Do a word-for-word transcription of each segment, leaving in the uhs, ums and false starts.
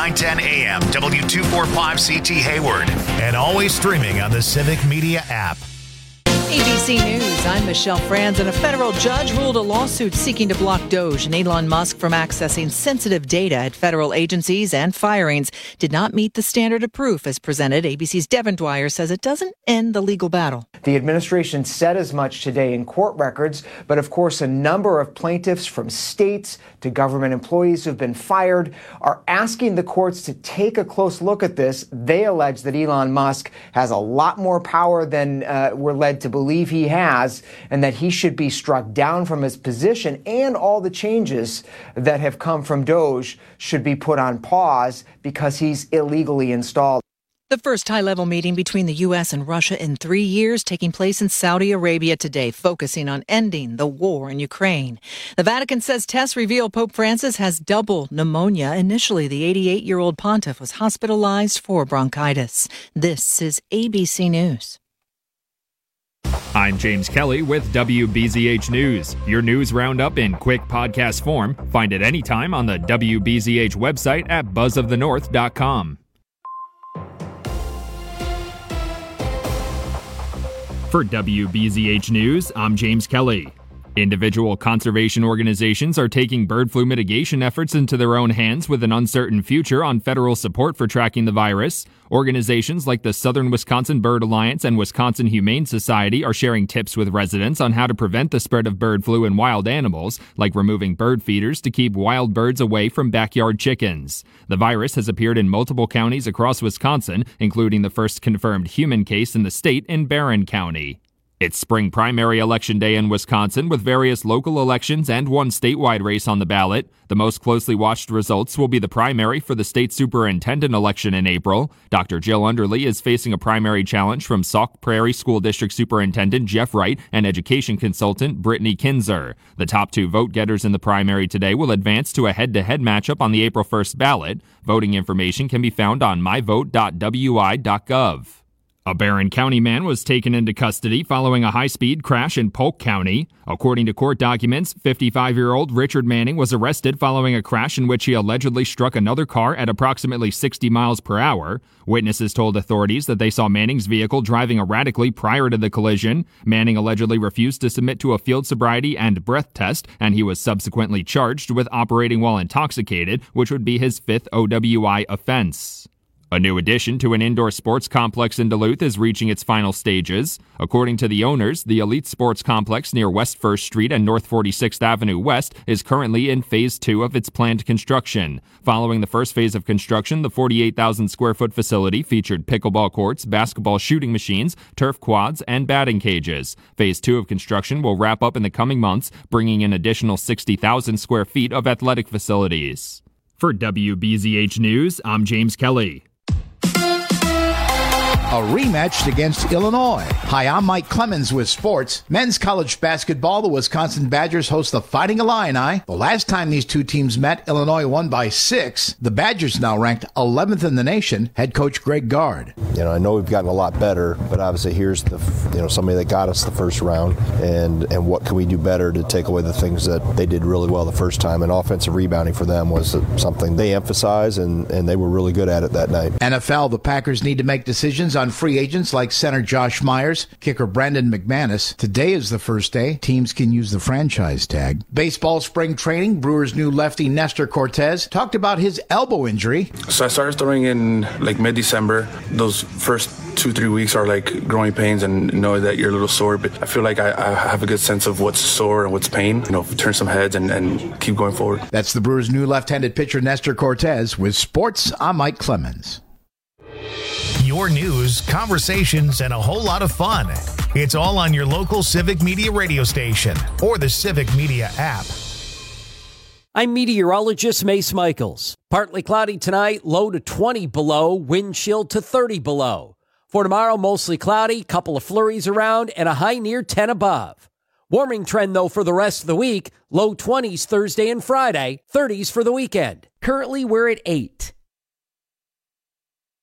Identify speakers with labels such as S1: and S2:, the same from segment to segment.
S1: nine ten A M, W two forty-five C T Hayward, and always streaming on the Civic Media app.
S2: A B C News, I'm Michelle Franz, and a federal judge ruled a lawsuit seeking to block Doge and Elon Musk from accessing sensitive data at federal agencies and firings did not meet the standard of proof as presented. A B C's Devin Dwyer says it doesn't end the legal battle.
S3: The administration said as much today in court records, but of course a number of plaintiffs from states to government employees who've been fired are asking the courts to take a close look at this. They allege that Elon Musk has a lot more power than uh, we're led to believe he has, and that he should be struck down from his position, and all the changes that have come from Doge should be put on pause because he's illegally installed.
S2: The first high-level meeting between the U S and Russia in three years taking place in Saudi Arabia today, focusing on ending the war in Ukraine. The Vatican says tests reveal Pope Francis has double pneumonia. Initially, the eighty-eight-year-old pontiff was hospitalized for bronchitis. This is A B C News.
S4: I'm James Kelly with W B Z H News. Your news roundup in quick podcast form. Find it anytime on the W B Z H website at buzz of the north dot com. For W B Z H News, I'm James Kelly. Individual conservation organizations are taking bird flu mitigation efforts into their own hands with an uncertain future on federal support for tracking the virus. Organizations like the Southern Wisconsin Bird Alliance and Wisconsin Humane Society are sharing tips with residents on how to prevent the spread of bird flu in wild animals, like removing bird feeders to keep wild birds away from backyard chickens. The virus has appeared in multiple counties across Wisconsin, including the first confirmed human case in the state in Barron County. It's spring primary election day in Wisconsin with various local elections and one statewide race on the ballot. The most closely watched results will be the primary for the state superintendent election in April. Doctor Jill Underly is facing a primary challenge from Sauk Prairie School District Superintendent Jeff Wright and education consultant Brittany Kinzer. The top two vote-getters in the primary today will advance to a head-to-head matchup on the April first ballot. Voting information can be found on my vote dot w i dot gov. A Barron County man was taken into custody following a high-speed crash in Polk County. According to court documents, fifty-five-year-old Richard Manning was arrested following a crash in which he allegedly struck another car at approximately sixty miles per hour. Witnesses told authorities that they saw Manning's vehicle driving erratically prior to the collision. Manning allegedly refused to submit to a field sobriety and breath test, and he was subsequently charged with operating while intoxicated, which would be his fifth O W I offense. A new addition to an indoor sports complex in Duluth is reaching its final stages. According to the owners, the Elite Sports Complex near West First Street and North forty-sixth Avenue West is currently in Phase two of its planned construction. Following the first phase of construction, the forty-eight thousand square foot facility featured pickleball courts, basketball shooting machines, turf quads, and batting cages. Phase two of construction will wrap up in the coming months, bringing an additional sixty thousand square feet of athletic facilities. For W B Z H News, I'm James Kelly.
S5: A rematch against Illinois. Hi, I'm Mike Clemens with sports. Men's college basketball, the Wisconsin Badgers host the Fighting Illini. The last time these two teams met, Illinois won by six. The Badgers now ranked eleventh in the nation. Head coach Greg Gard.
S6: You know, I know we've gotten a lot better, but obviously here's the, you know, somebody that got us the first round, and and what can we do better to take away the things that they did really well the first time? And offensive rebounding for them was something they emphasized, and and they were really good at it that night.
S5: N F L, the Packers need to make decisions on on free agents like center Josh Myers, kicker Brandon McManus. Today is the first day. Teams can use the franchise tag. Baseball spring training. Brewers' new lefty Nestor Cortez talked about his elbow injury.
S7: So I started throwing in like mid-December. Those first two, three weeks are like growing pains and know that you're a little sore, but I feel like I, I have a good sense of what's sore and what's pain. You know, turn some heads and, and keep going forward.
S5: That's the Brewers' new left-handed pitcher Nestor Cortez. With sports, I'm Mike Clemens.
S1: Your news, conversations, and a whole lot of fun. It's all on your local Civic Media radio station or the Civic Media app.
S8: I'm meteorologist Mace Michaels. Partly cloudy tonight, low to twenty below, wind chill to thirty below. For tomorrow, mostly cloudy, couple of flurries around, and a high near ten above. Warming trend, though, for the rest of the week, low twenties Thursday and Friday, thirties for the weekend. Currently, we're at eight.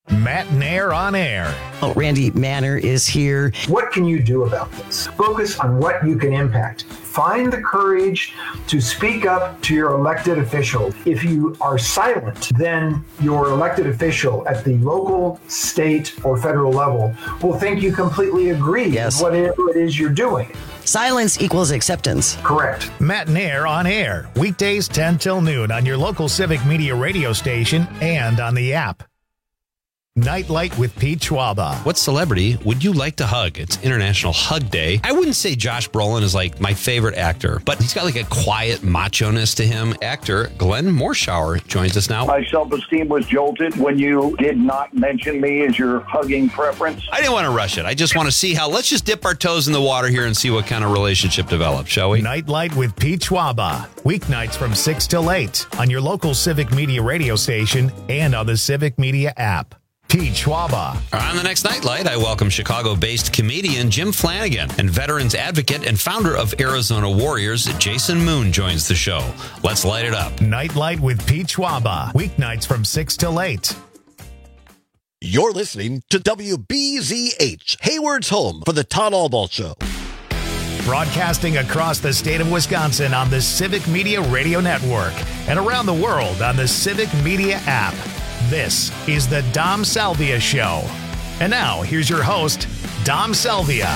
S1: Matt Nair on air.
S9: Oh, Randy Manner is here.
S10: What can you do about this? Focus on what you can impact. Find the courage to speak up to your elected official. If you are silent, then your elected official at the local, state, or federal level will think you completely agree
S9: yes.
S10: with whatever it is you're doing.
S9: Silence equals acceptance.
S10: Correct.
S1: Matt Nair on air. Weekdays ten till noon on your local Civic Media radio station and on the app. Nightlight with Pete Schwaba.
S11: What celebrity would you like to hug? It's International Hug Day. I wouldn't say Josh Brolin is like my favorite actor, but he's got like a quiet macho-ness to him. Actor Glenn Morshower joins us now.
S12: My self-esteem was jolted when you did not mention me as your hugging preference.
S11: I didn't want to rush it. I just want to see how, let's just dip our toes in the water here and see what kind of relationship develops, shall we?
S1: Nightlight with Pete Schwaba. Weeknights from six till eight on your local Civic Media radio station and on the Civic Media app. Pete Schwaba.
S11: On the next Nightlight, I welcome Chicago-based comedian Jim Flanagan and veterans advocate and founder of Arizona Warriors, Jason Moon, joins the show. Let's light it up.
S1: Nightlight with Pete Schwaba. Weeknights from six till eight.
S13: You're listening to W B Z H, Hayward's home for the Todd Albaugh Show.
S1: Broadcasting across the state of Wisconsin on the Civic Media Radio Network and around the world on the Civic Media app. This is the Dom Salvia Show. And now, here's your host, Dom Salvia.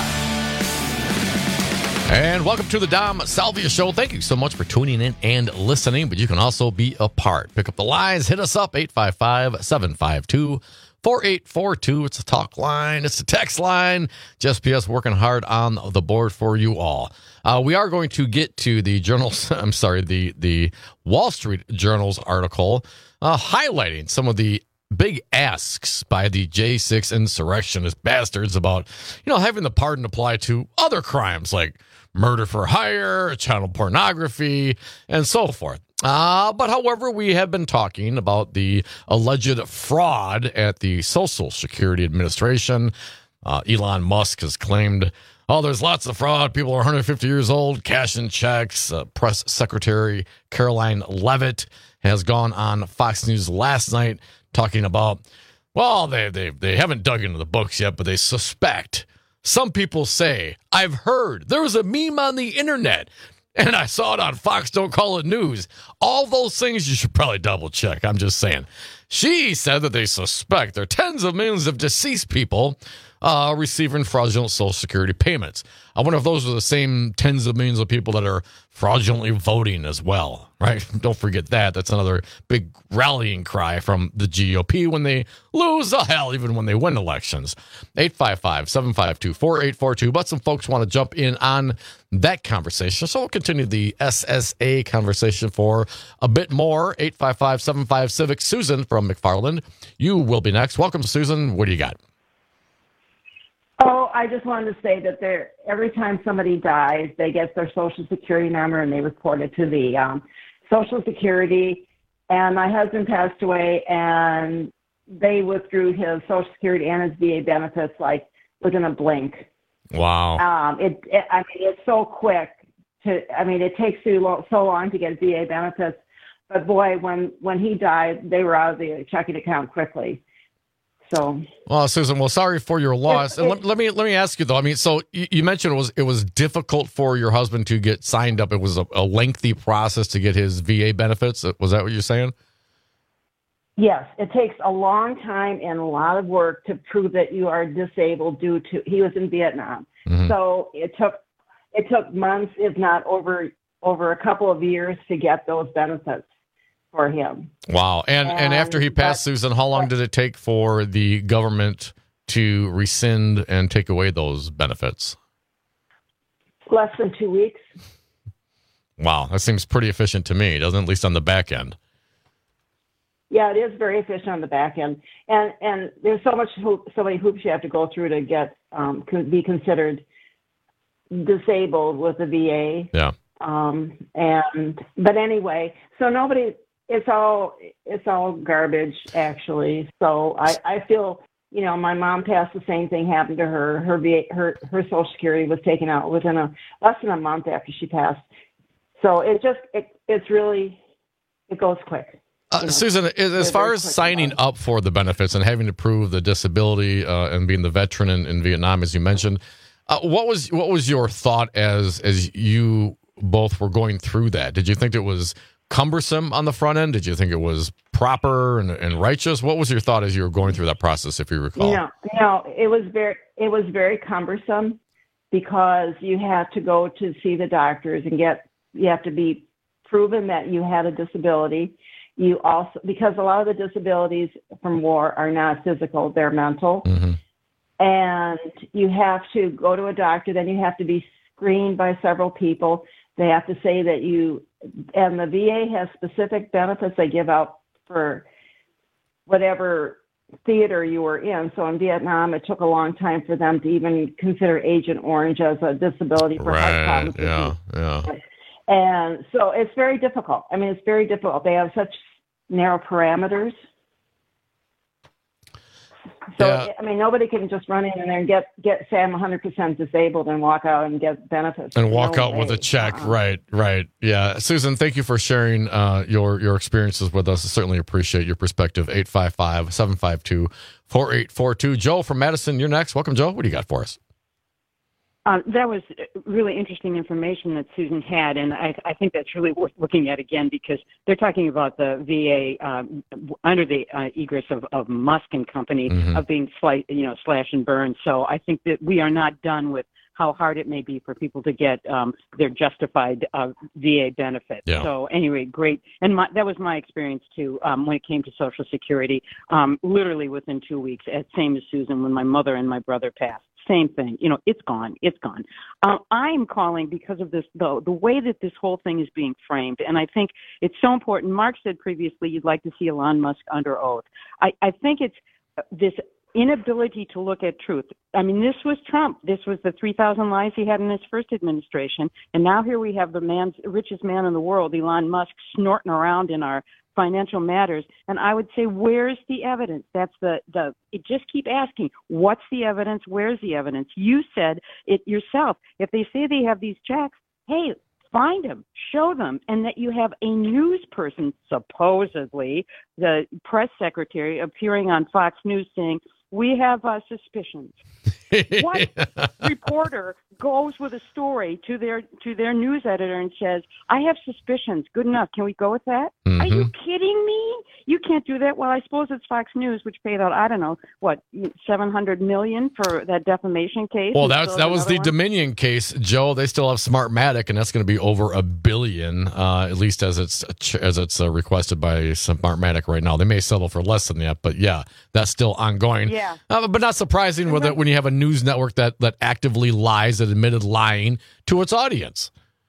S14: And welcome to the Dom Salvia Show. Thank you so much for tuning in and listening, but you can also be a part. Pick up the lines, hit us up, eight five five, seven five two, four eight four two. It's a talk line, it's a text line. Just P S working hard on the board for you all. Uh, we are going to get to the journals, I'm sorry, the, the Wall Street Journal's article uh, highlighting some of the big asks by the J six insurrectionist bastards about, you know, having the pardon apply to other crimes like murder for hire, child pornography, and so forth. Uh, but however, we have been talking about the alleged fraud at the Social Security Administration. Uh, Elon Musk has claimed, oh, there's lots of fraud. People are one hundred fifty years old, cashing checks. Uh, Press Secretary Caroline Leavitt has gone on Fox News last night talking about, well, they, they, they haven't dug into the books yet, but they suspect. Some people say, I've heard, there was a meme on the internet, and I saw it on Fox, don't call it news. All those things you should probably double check. I'm just saying. She said that they suspect there are tens of millions of deceased people uh, receiving fraudulent Social Security payments. I wonder if those are the same tens of millions of people that are fraudulently voting as well, right? Don't forget that. That's another big rallying cry from the G O P when they lose, oh, hell, even when they win elections. eight five five, seven five two, four eight four two. But some folks want to jump in on that conversation. So we'll continue the S S A conversation for a bit more. eight five five, seven five Civic. Susan from McFarland, you will be next. Welcome, Susan. What do you got?
S15: Oh, I just wanted to say that there, every time somebody dies, they get their Social Security number and they report it to the um, Social Security. And my husband passed away, and they withdrew his Social Security and his V A benefits like within a blink.
S14: Wow.
S15: Um, it, it, I mean, it's so quick. To, I mean, it takes you lo- so long to get V A benefits. But boy, when when he died, they were out of the checking account quickly. So,
S14: well, Susan, well, sorry for your loss.
S15: It,
S14: and let, let me let me ask you though. I mean, so you, you mentioned it was it was difficult for your husband to get signed up. It was a, a lengthy process to get his V A benefits. Was that what you're saying?
S15: Yes, it takes a long time and a lot of work to prove that you are disabled due to he was in Vietnam. Mm-hmm. So it took it took months, if not over over a couple of years, to get those benefits for him.
S14: Wow. And and, and after he passed, but, Susan, how long did it take for the government to rescind and take away those benefits?
S15: Less than two weeks.
S14: Wow. That seems pretty efficient to me, doesn't it? At least on the back end.
S15: Yeah, it is very efficient on the back end. And and there's so much hoop, so many hoops you have to go through to get um, be considered disabled with the V A.
S14: Yeah.
S15: Um, and but anyway, so nobody It's all it's all garbage, actually. So I, I feel, you know, my mom passed, the same thing happened to her. Her her her Social Security was taken out within a less than a month after she passed. So it just it it's really it goes quick.
S14: Uh,
S15: you know,
S14: Susan, as, as far
S15: very
S14: as
S15: quick
S14: signing
S15: about
S14: up for the benefits and having to prove the disability uh, and being the veteran in, in Vietnam, as you mentioned, uh, what was what was your thought as as you both were going through that? Did you think it was cumbersome on the front end? Did you think it was proper and, and righteous? What was your thought as you were going through that process, if you recall?
S15: No, no, it was very it was very cumbersome because you have to go to see the doctors and get you have to be proven that you had a disability. You also, because a lot of the disabilities from war are not physical, they're mental.
S14: Mm-hmm.
S15: And you have to go to a doctor, then you have to be screened by several people. They have to say that you, and the V A has specific benefits they give out for whatever theater you were in. So in Vietnam, it took a long time for them to even consider Agent Orange as a disability for heart
S14: Right,
S15: problems.
S14: yeah, yeah.
S15: And so it's very difficult. I mean, it's very difficult. They have such narrow parameters. So,
S14: Yeah.
S15: I mean, nobody can just run in there and get, get say I'm one hundred percent disabled and walk out and get benefits.
S14: And walk
S15: No
S14: out with
S15: way.
S14: a check.
S15: Uh-uh.
S14: Right, right. Yeah. Susan, thank you for sharing uh, your, your experiences with us. I certainly appreciate your perspective. eight five five, seven five two, four eight four two. Joe from Madison, you're next. Welcome, Joe. What do you got for us?
S16: Uh, that was really interesting information that Susan had, and I, I think that's really worth looking at again because they're talking about the V A um, under the uh, egress of, of Musk and company
S17: Mhm.
S16: of being slight, you know, slash and burn. So I think that we are not done with how hard it may be for people to get um, their justified uh, V A benefit.
S17: Yeah.
S16: So anyway, great. And my, that was my experience too um, when it came to Social Security. Um, literally within two weeks, as same as Susan, when my mother and my brother passed. Same thing. You know, it's gone. It's gone. Uh, I'm calling because of this, the, the way that this whole thing is being framed. And I think it's so important. Mark said previously you'd like to see Elon Musk under oath. I, I think it's this inability to look at truth. I mean, this was Trump. This was the three thousand lies he had in his first administration. And now here we have the man's richest man in the world, Elon Musk, snorting around in our financial matters. And I would say, where's the evidence? That's the, the, it just keep asking, what's the evidence? Where's the evidence? You said it yourself. If they say they have these checks, hey, find them, show them, and that you have a news person, supposedly the press secretary, appearing on Fox News saying, we have uh, suspicions. What reporter goes with a story to their to their news editor and says, I have suspicions. Good enough. Can we go with that?
S14: Mm-hmm.
S16: Are you kidding me? You can't do that. Well, I suppose it's Fox News, which paid out, I don't know, what, seven hundred million dollars for that defamation case?
S14: Well,
S16: And
S14: that's
S16: so
S14: that
S16: there's
S14: was the
S16: another one?
S14: Dominion case, Joe. They still have Smartmatic, and that's going to be over a billion, uh, at least as it's as it's uh, requested by Smartmatic right now. They may settle for less than that, but yeah, that's still ongoing.
S16: Yeah.
S14: Uh, but not surprising with it when you have a news network that that actively lies, that admitted lying to its audience.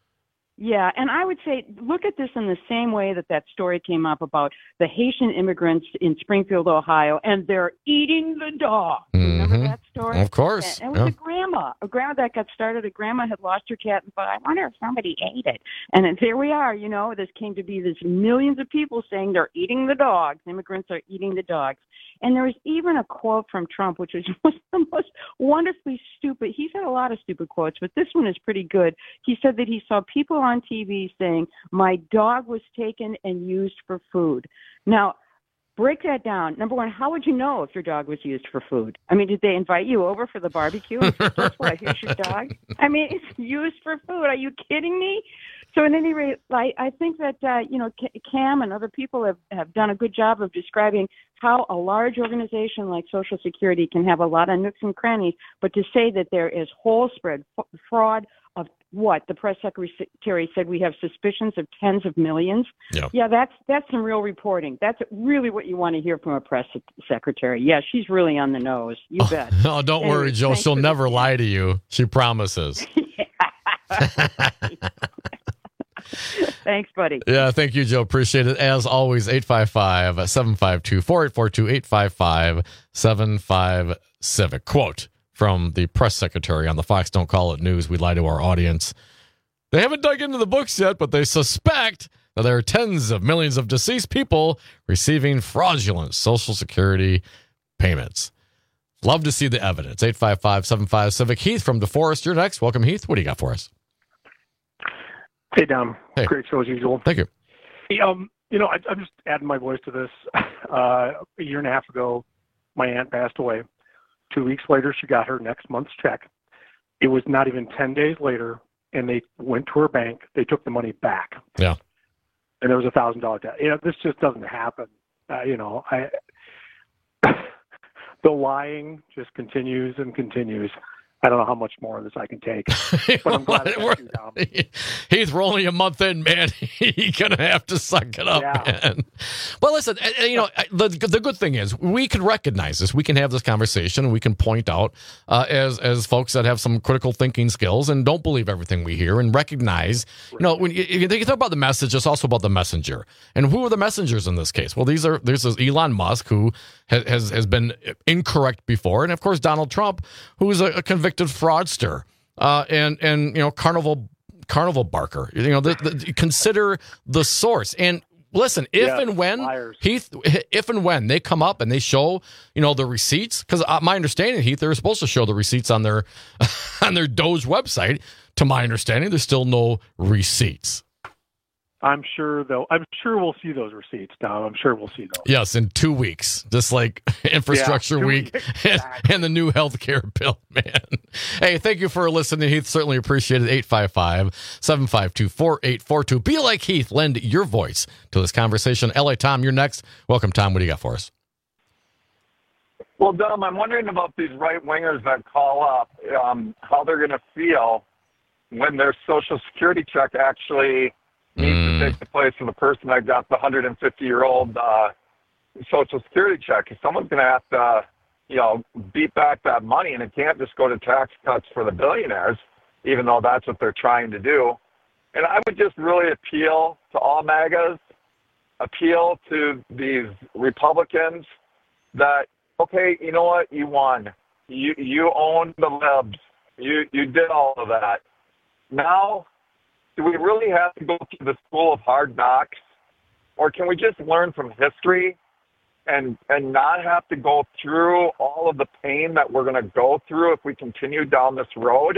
S16: Yeah, and I would say look at this in the same way that that story came up about the Haitian immigrants in Springfield, Ohio, and they're eating the dog. Remember
S14: Mhm.
S16: that story?
S14: Of course,
S16: And it was
S14: yeah.
S16: a grandma, a grandma that got started. A grandma had lost her cat and thought, I wonder if somebody ate it. And then here we are, you know, this came to be this millions of people saying they're eating the dogs. Immigrants are eating the dogs. And there was even a quote from Trump, which was was the most wonderfully stupid. He's had a lot of stupid quotes, but this one is pretty good. He said that he saw people on T V saying, my dog was taken and used for food. Now, break that down. Number one, how would you know if your dog was used for food? I mean, did they invite you over for the barbecue? And say, guess what? Here's your dog. I mean, it's used for food. Are you kidding me? So, at any rate, I, I think that uh, you know Cam and other people have, have done a good job of describing how a large organization like Social Security can have a lot of nooks and crannies, but to say that there is whole spread f- fraud of what the press secretary said we have suspicions of tens of millions.
S14: Yeah.
S16: Yeah, that's that's some real reporting. That's really what you want to hear from a press secretary. Yeah, she's really on the nose. You bet.
S14: Oh, don't
S16: Anyway,
S14: worry, Joe.
S16: thanks
S14: She'll
S16: for
S14: never lie to you. She promises.
S16: Thanks, buddy.
S14: Yeah, thank you, Joe. Appreciate it. As always, eight five five, seven five two, four eight four two, eight five five, seven five civic. Quote from the press secretary on the Fox Don't Call It News. We lie to our audience. They haven't dug into the books yet, but they suspect that there are tens of millions of deceased people receiving fraudulent Social Security payments. Love to see the evidence. eight five five, seven five civic. Heath from DeForest, you're next. Welcome, Heath. What do you got for us?
S17: Hey, Dom.
S14: Hey.
S17: Great show as usual.
S14: Thank you.
S17: Hey, um, you know, I, I'm just adding my voice to this. Uh, a year and a half ago, my aunt passed away. Two weeks later, she got her next month's check. It was not even ten days later, and they went to her bank. They took the money back.
S14: Yeah.
S17: And there was a thousand dollar debt. You know, this just doesn't happen. Uh, you know, I the lying just continues and continues. I don't know how much more of this I can take, but I'm glad I got you down.
S14: Heath, we're only a month in, man. You're going to have to suck it up, yeah. man. But listen, you know, the the good thing is we can recognize this. We can have this conversation. And we can point out uh, as as folks that have some critical thinking skills and don't believe everything we hear and recognize, you know, when you, you think about the message, it's also about the messenger. And who are the messengers in this case? Well, these are there's this Elon Musk who has, has, has been incorrect before. And, of course, Donald Trump, who is a, a convicted fraudster, uh, and and you know carnival carnival barker. You know, the, the, consider the source. And listen, if yeah, and when liars. Heath, if and when they come up and they show, you know, the receipts, because uh, my understanding, Heath, they're supposed to show the receipts on their on their Doge website. To my understanding, there's still no receipts.
S17: I'm sure though. I'm sure we'll see those receipts, Tom. I'm sure we'll see those.
S14: Yes, in two weeks, just like Infrastructure yeah, Week exactly. and, and the new health care bill, man. Hey, thank you for listening, Heath. Certainly appreciate it. eight five five, seven five two, four eight four two. Be like Heath. Lend your voice to this conversation. L A Tom, you're next. Welcome, Tom. What do you got for us?
S12: Well, Dom, I'm wondering about these right-wingers that call up, um, how they're going to feel when their Social Security check actually needs mm. to take the place of the person that got the one hundred fifty-year-old uh, Social Security check. If someone's going to have to, you know, beat back that money, and it can't just go to tax cuts for the billionaires, even though that's what they're trying to do. And I would just really appeal to all MAGAs, appeal to these Republicans that, okay, you know what, you won. You you own the libs. You you did all of that. Now, do we really have to go through the school of hard knocks? Or can we just learn from history and and not have to go through all of the pain that we're going to go through if we continue down this road?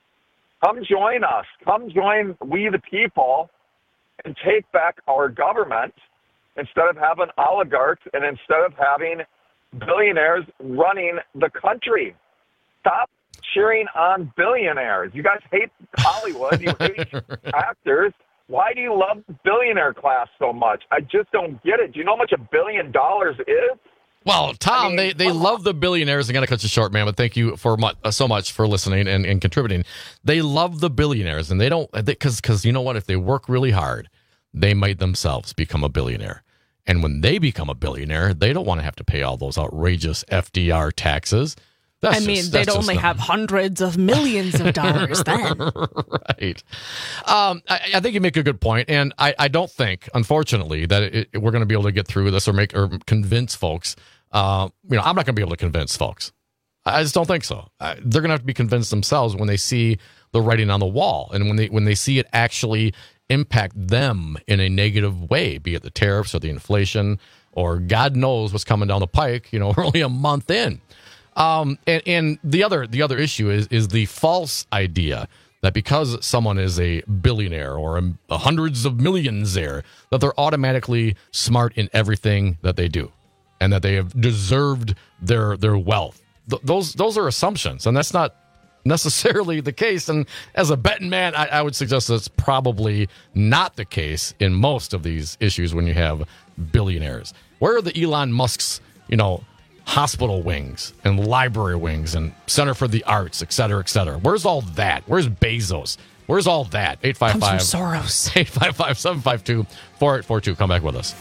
S12: Come join us. Come join we the people and take back our government instead of having oligarchs and instead of having billionaires running the country. Stop cheering on billionaires. You guys hate Hollywood. You hate actors. Why do you love the billionaire class so much? I just don't get it. Do you know how much a billion dollars is?
S14: Well, Tom, I mean, they, they
S12: oh.
S14: love the billionaires. I'm going to cut you short, man, but thank you for much, uh, so much for listening and, and contributing. They love the billionaires, and they don't, because because you know what? If they work really hard, they might themselves become a billionaire. And when they become a billionaire, they don't want to have to pay all those outrageous F D R taxes. That's
S18: I mean,
S14: just,
S18: they'd
S14: only
S18: only have hundreds of millions of dollars then.
S14: Right. Um, I, I think you make a good point, and I, I don't think, unfortunately, that it, it, we're going to be able to get through this or make or convince folks. Uh, you know, I'm not going to be able to convince folks. I just don't think so. I, they're going to have to be convinced themselves when they see the writing on the wall, and when they when they see it actually impact them in a negative way, be it the tariffs or the inflation or God knows what's coming down the pike. You know, we're only a month in. Um, and, and the other the other issue is is the false idea that because someone is a billionaire or a, a hundreds of millions there, that they're automatically smart in everything that they do, and that they have deserved their their wealth. Th- those those are assumptions, and that's not necessarily the case. And as a betting man, I, I would suggest that's probably not the case in most of these issues when you have billionaires. Where are the Elon Musk's, you know, hospital wings and library wings and Center for the Arts, et cetera, et cetera? Where's all that? Where's Bezos? Where's all that? eight five five
S18: Soros.
S14: eight five five, seven five two, four eight four two. Come back with us.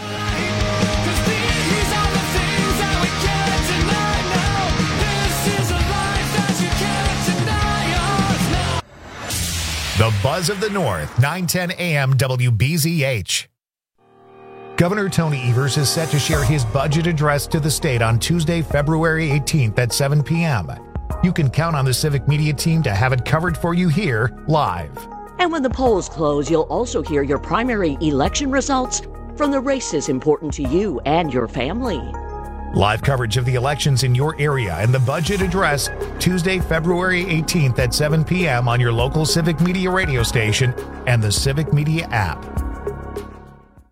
S1: The Buzz of the North, nine ten A M W B Z H. Governor Tony Evers is set to share his budget address to the state on Tuesday, February eighteenth at seven p.m. You can count on the Civic Media team to have it covered for you here, live.
S19: And when the polls close, you'll also hear your primary election results from the races important to you and your family.
S1: Live coverage of the elections in your area and the budget address Tuesday, February eighteenth at seven p.m. on your local Civic Media radio station and the Civic Media app.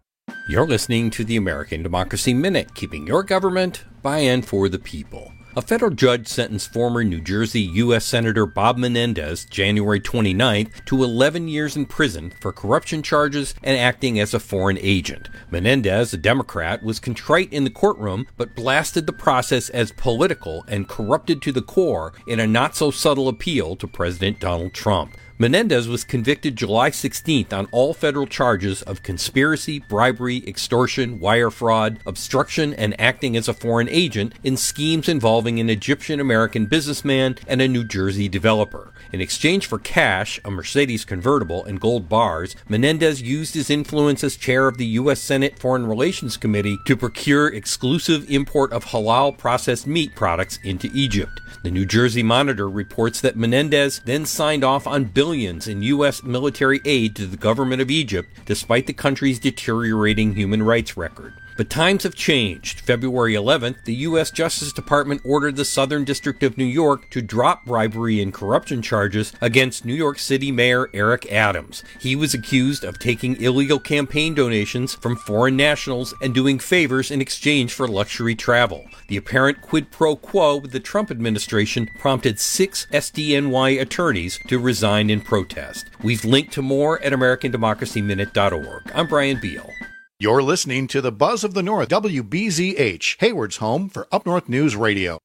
S20: You're listening to the American Democracy Minute, keeping your government by and for the people. A federal judge sentenced former New Jersey U S Senator Bob Menendez January twenty-ninth to eleven years in prison for corruption charges and acting as a foreign agent. Menendez, a Democrat, was contrite in the courtroom but blasted the process as political and corrupted to the core in a not-so-subtle appeal to President Donald Trump. Menendez was convicted July sixteenth on all federal charges of conspiracy, bribery, extortion, wire fraud, obstruction, and acting as a foreign agent in schemes involving an Egyptian-American businessman and a New Jersey developer. In exchange for cash, a Mercedes convertible, and gold bars, Menendez used his influence as chair of the U S Senate Foreign Relations Committee to procure exclusive import of halal processed meat products into Egypt. The New Jersey Monitor reports that Menendez then signed off on billions in U S military aid to the government of Egypt, despite the country's deteriorating human rights record. But times have changed. February eleventh, the U S Justice Department ordered the Southern District of New York to drop bribery and corruption charges against New York City Mayor Eric Adams. He was accused of taking illegal campaign donations from foreign nationals and doing favors in exchange for luxury travel. The apparent quid pro quo with the Trump administration prompted six S D N Y attorneys to resign in protest. We've linked to more at American Democracy Minute dot org. I'm Brian Beal.
S5: You're listening to the Buzz of the North, W B Z H, Hayward's home for Up North News Radio.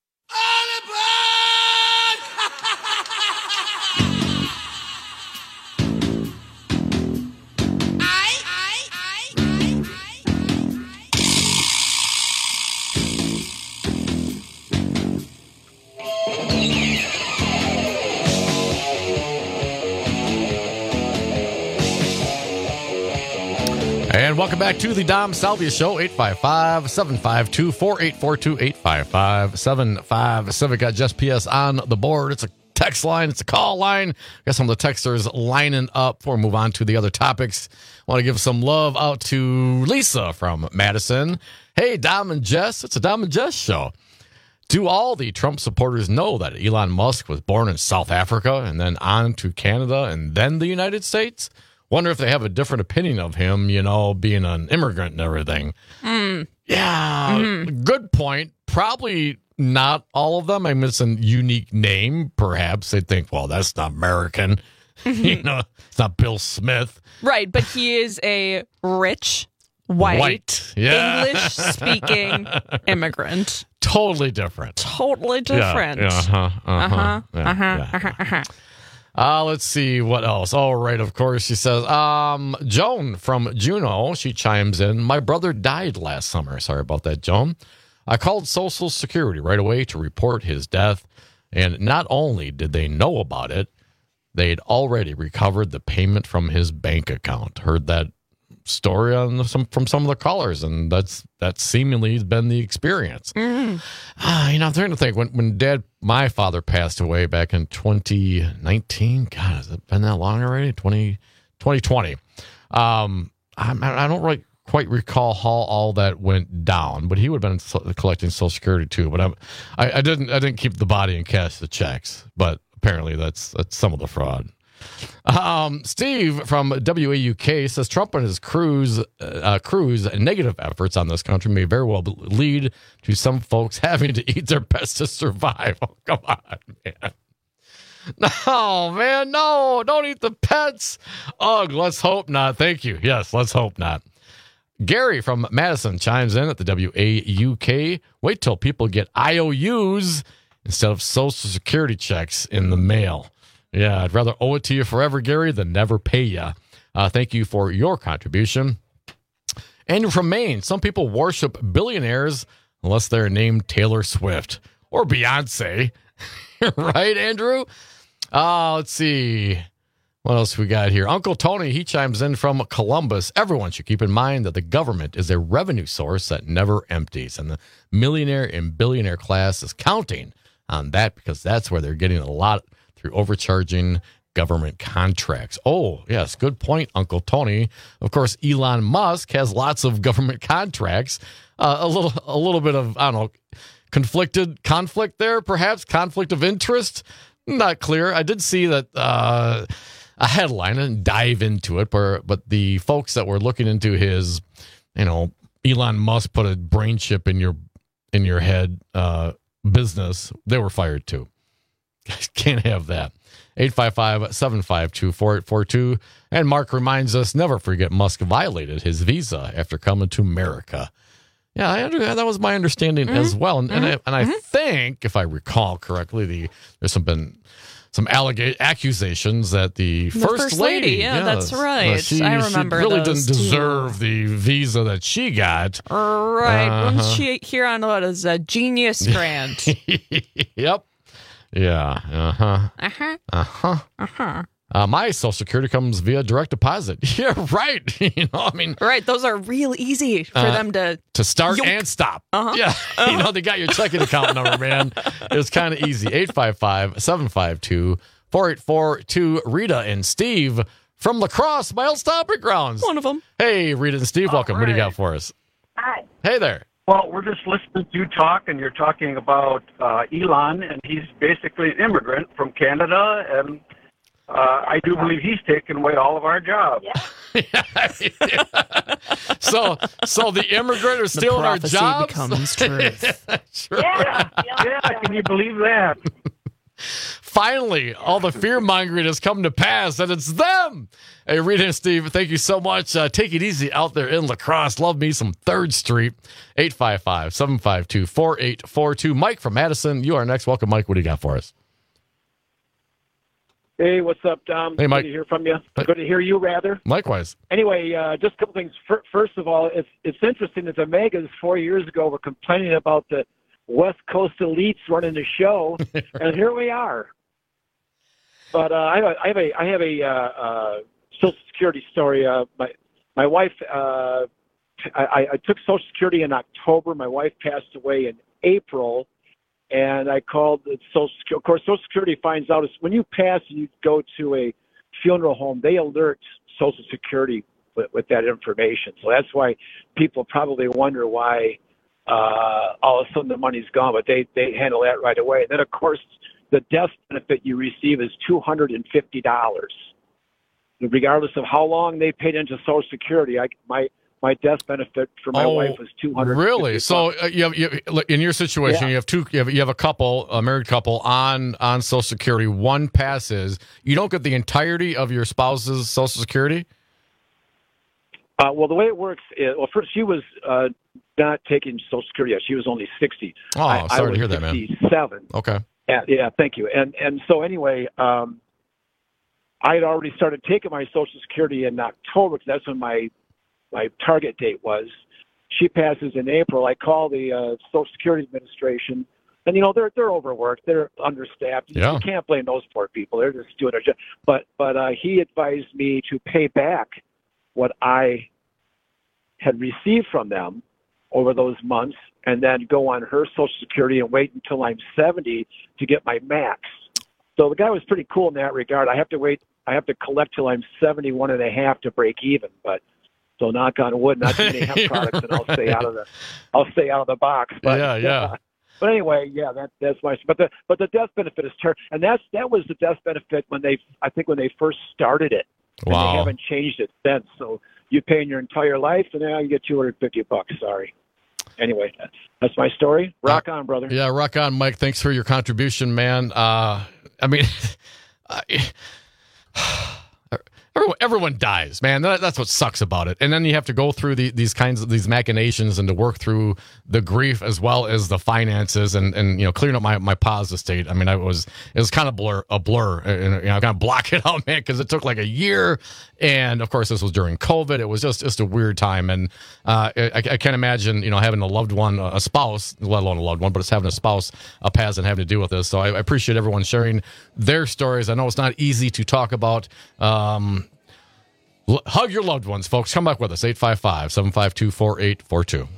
S14: And welcome back to the Dom Salvia Show, eight five five, seven five two, four eight four two, eight five five, seven five seven. Got Just P S on the board. It's a text line. It's a call line. Got some of the texters lining up before we move on to the other topics. Want to give some love out to Lisa from Madison. Hey, Dom and Jess. It's a Dom and Jess show. Do all the Trump supporters know that Elon Musk was born in South Africa and then on to Canada and then the United States? Wonder if they have a different opinion of him, you know, being an immigrant and everything.
S18: Mm.
S14: Yeah,
S18: Mm-hmm.
S14: Good point. Probably not all of them. I mean, it's a unique name. Perhaps they think, well, that's not American. you know, it's not Bill Smith.
S18: Right, but he is a rich, white,
S14: White, yeah.
S18: English-speaking immigrant.
S14: Totally different.
S18: Totally different.
S14: Yeah, yeah, uh-huh, uh-huh,
S18: Uh-huh,
S14: yeah,
S18: uh-huh,
S14: yeah.
S18: uh-huh, uh-huh.
S14: Uh, let's see what else. All right, of course, she says, um, Joan from Juneau, she chimes in, my brother died last summer. Sorry about that, Joan. I called Social Security right away to report his death, and not only did they know about it, they'd already recovered the payment from his bank account. Heard that story on some from some of the callers, and that's that's seemingly been the experience.
S18: Mm.
S14: Ah, you know, I'm trying to think when when Dad, my father, passed away back in twenty nineteen. God, has it been that long already? twenty, twenty twenty. Um, I, I don't really quite recall how all that went down, but he would have been so- collecting Social Security too. But I'm, I, I didn't I didn't keep the body and cash the checks. But apparently that's that's some of the fraud. Um, Steve from W A U K says Trump and his cruise, uh, cruise negative efforts on this country may very well lead to some folks having to eat their pets to survive. Oh, come on, man. No, man, no, don't eat the pets. Ugh, let's hope not. Thank you. Yes, let's hope not. Gary from Madison chimes in at the W A U K. Wait till people get I O Us instead of Social Security checks in the mail. Yeah, I'd rather owe it to you forever, Gary, than never pay you. Uh, thank you for your contribution. Andrew from Maine. Some people worship billionaires unless they're named Taylor Swift or Beyonce. Right, Andrew? Uh, let's see. What else we got here? Uncle Tony, he chimes in from Columbus. Everyone should keep in mind that the government is a revenue source that never empties, and the millionaire and billionaire class is counting on that because that's where they're getting a lot through overcharging government contracts. Oh, yes, good point, Uncle Tony. Of course, Elon Musk has lots of government contracts. Uh, a little, a little bit of, I don't know, conflicted conflict there, perhaps conflict of interest. Not clear. I did see that uh, a headline. I didn't dive into it, but but the folks that were looking into his you know, Elon Musk put a brain chip in your in your head uh, business, they were fired too. Can't have that. eight five five, seven five two, four eight four two. And Mark reminds us, never forget Musk violated his visa after coming to America. Yeah, I under, that was my understanding mm-hmm. as well. And, mm-hmm. and I, and I mm-hmm. think, if I recall correctly, the there's some been some allega- accusations that the, the first,
S18: first
S14: lady,
S18: lady yeah,
S14: yes,
S18: that's right.
S14: Uh, she,
S18: I remember
S14: she really
S18: those
S14: didn't deserve
S18: too.
S14: the visa that she got.
S18: Right.
S14: Uh-huh.
S18: Wasn't she here on what is a genius grant?
S14: Yep. Yeah. Uh-huh.
S18: Uh-huh.
S14: Uh-huh.
S18: Uh-huh.
S14: Uh, my Social Security comes via direct deposit. Yeah, right. You know, I mean,
S18: right. Those are real easy for
S14: uh,
S18: them to
S14: to start
S18: yoke.
S14: and stop.
S18: Uh-huh.
S14: Yeah,
S18: uh-huh.
S14: You know, they got your checking account number, man. It's kind of easy. eight five five, seven five two, four eight four two. Rita and Steve from La Crosse, my old stomping grounds.
S18: One of them.
S14: Hey, Rita and Steve, welcome.
S21: All
S14: What do you
S21: right.
S14: got for us?
S21: Hi.
S14: Hey there.
S21: Well, we're just listening to you talk, and you're talking about uh, Elon, and he's basically an immigrant from Canada, and uh, I do believe he's taken away all of our jobs.
S14: Yeah. so, so the immigrant are stealing our
S18: prophecy
S14: jobs.
S18: becomes truth.
S14: That's right.
S21: Yeah, yeah, can you believe that?
S14: Finally, all the fear mongering has come to pass, and it's them. Hey, Rita and Steve, thank you so much. Uh, take it easy out there in La Crosse. Love me some third Street. eight five five, seven five two, four eight four two. Mike from Madison, you are next. Welcome, Mike. What do you got for us?
S22: Hey, what's up, Dom?
S14: Hey, Mike.
S22: Good to hear from you. Good to hear you, rather.
S14: Likewise.
S22: Anyway, uh, just a couple things. First of all, it's it's interesting that the Megas four years ago were complaining about the West Coast elites running the show, and here we are. But uh, I have a, I have a, I have a uh, uh, Social Security story. Uh, my my wife, uh, I, I took Social Security in October. My wife passed away in April, and I called the Social Security. Of course, Social Security finds out is when you pass and you go to a funeral home, they alert Social Security with, with that information. So that's why people probably wonder why uh, all of a sudden the money's gone, but they, they handle that right away. And then, of course, the death benefit you receive is two hundred fifty dollars. Regardless of how long they paid into Social Security, I, my my death benefit for my
S14: oh,
S22: wife was two hundred fifty dollars.
S14: Really? So uh, you have, you, in your situation,
S22: Yeah.
S14: you have two. You have, you have a couple, a married couple on on Social Security. One passes. You don't get the entirety of your spouse's Social Security.
S22: Uh, well, the way it works is, well, first she was uh, not taking Social Security yet. She was only sixty.
S14: Oh,
S22: I,
S14: sorry
S22: I was
S14: to hear that, man.
S22: sixty-seven.
S14: Okay.
S22: Yeah, yeah, thank you. And and so anyway, um, I had already started taking my Social Security in October because that's when my my target date was. She passes in April. I call the uh, Social Security Administration, and you know they're they're overworked, they're understaffed.
S14: Yeah.
S22: You can't blame those poor people. They're just doing their job. But but uh, he advised me to pay back what I had received from them over those months, and then go on her Social Security and wait until I'm seventy to get my max. So the guy was pretty cool in that regard. I have to wait. I have to collect till I'm seventy-one and a half to break even. But so knock on wood, not too many hemp products, and I'll stay out of the. I'll stay out of the box. But,
S14: Yeah, yeah.
S22: uh, but anyway, yeah, that that's my. But the but the death benefit is ter- and that's that was the death benefit when they I think when they first started it. And
S14: Wow.
S22: they haven't changed it since. So you pay in your entire life, and now you get two hundred fifty bucks. Sorry. Anyway, that's my story. Rock on, brother.
S14: Yeah, rock on, Mike. Thanks for your contribution, man. Uh, I mean, I, everyone, everyone dies, man. That, that's what sucks about it. And then you have to go through the, these kinds of these machinations and to work through the grief as well as the finances and, and you know clearing up my my pa's estate. I mean, I was it was kind of blur a blur, and you know, I kind of block it out, man, because it took like a year. And of course, this was during COVID. It was just just a weird time, and uh, I, I can't imagine you know having a loved one, a spouse, let alone a loved one, but it's having a spouse, a P A S, and having to deal with this. So I, I appreciate everyone sharing their stories. I know it's not easy to talk about. Um, l- hug your loved ones, folks. Come back with us, eight five five, seven five two, four eight four two.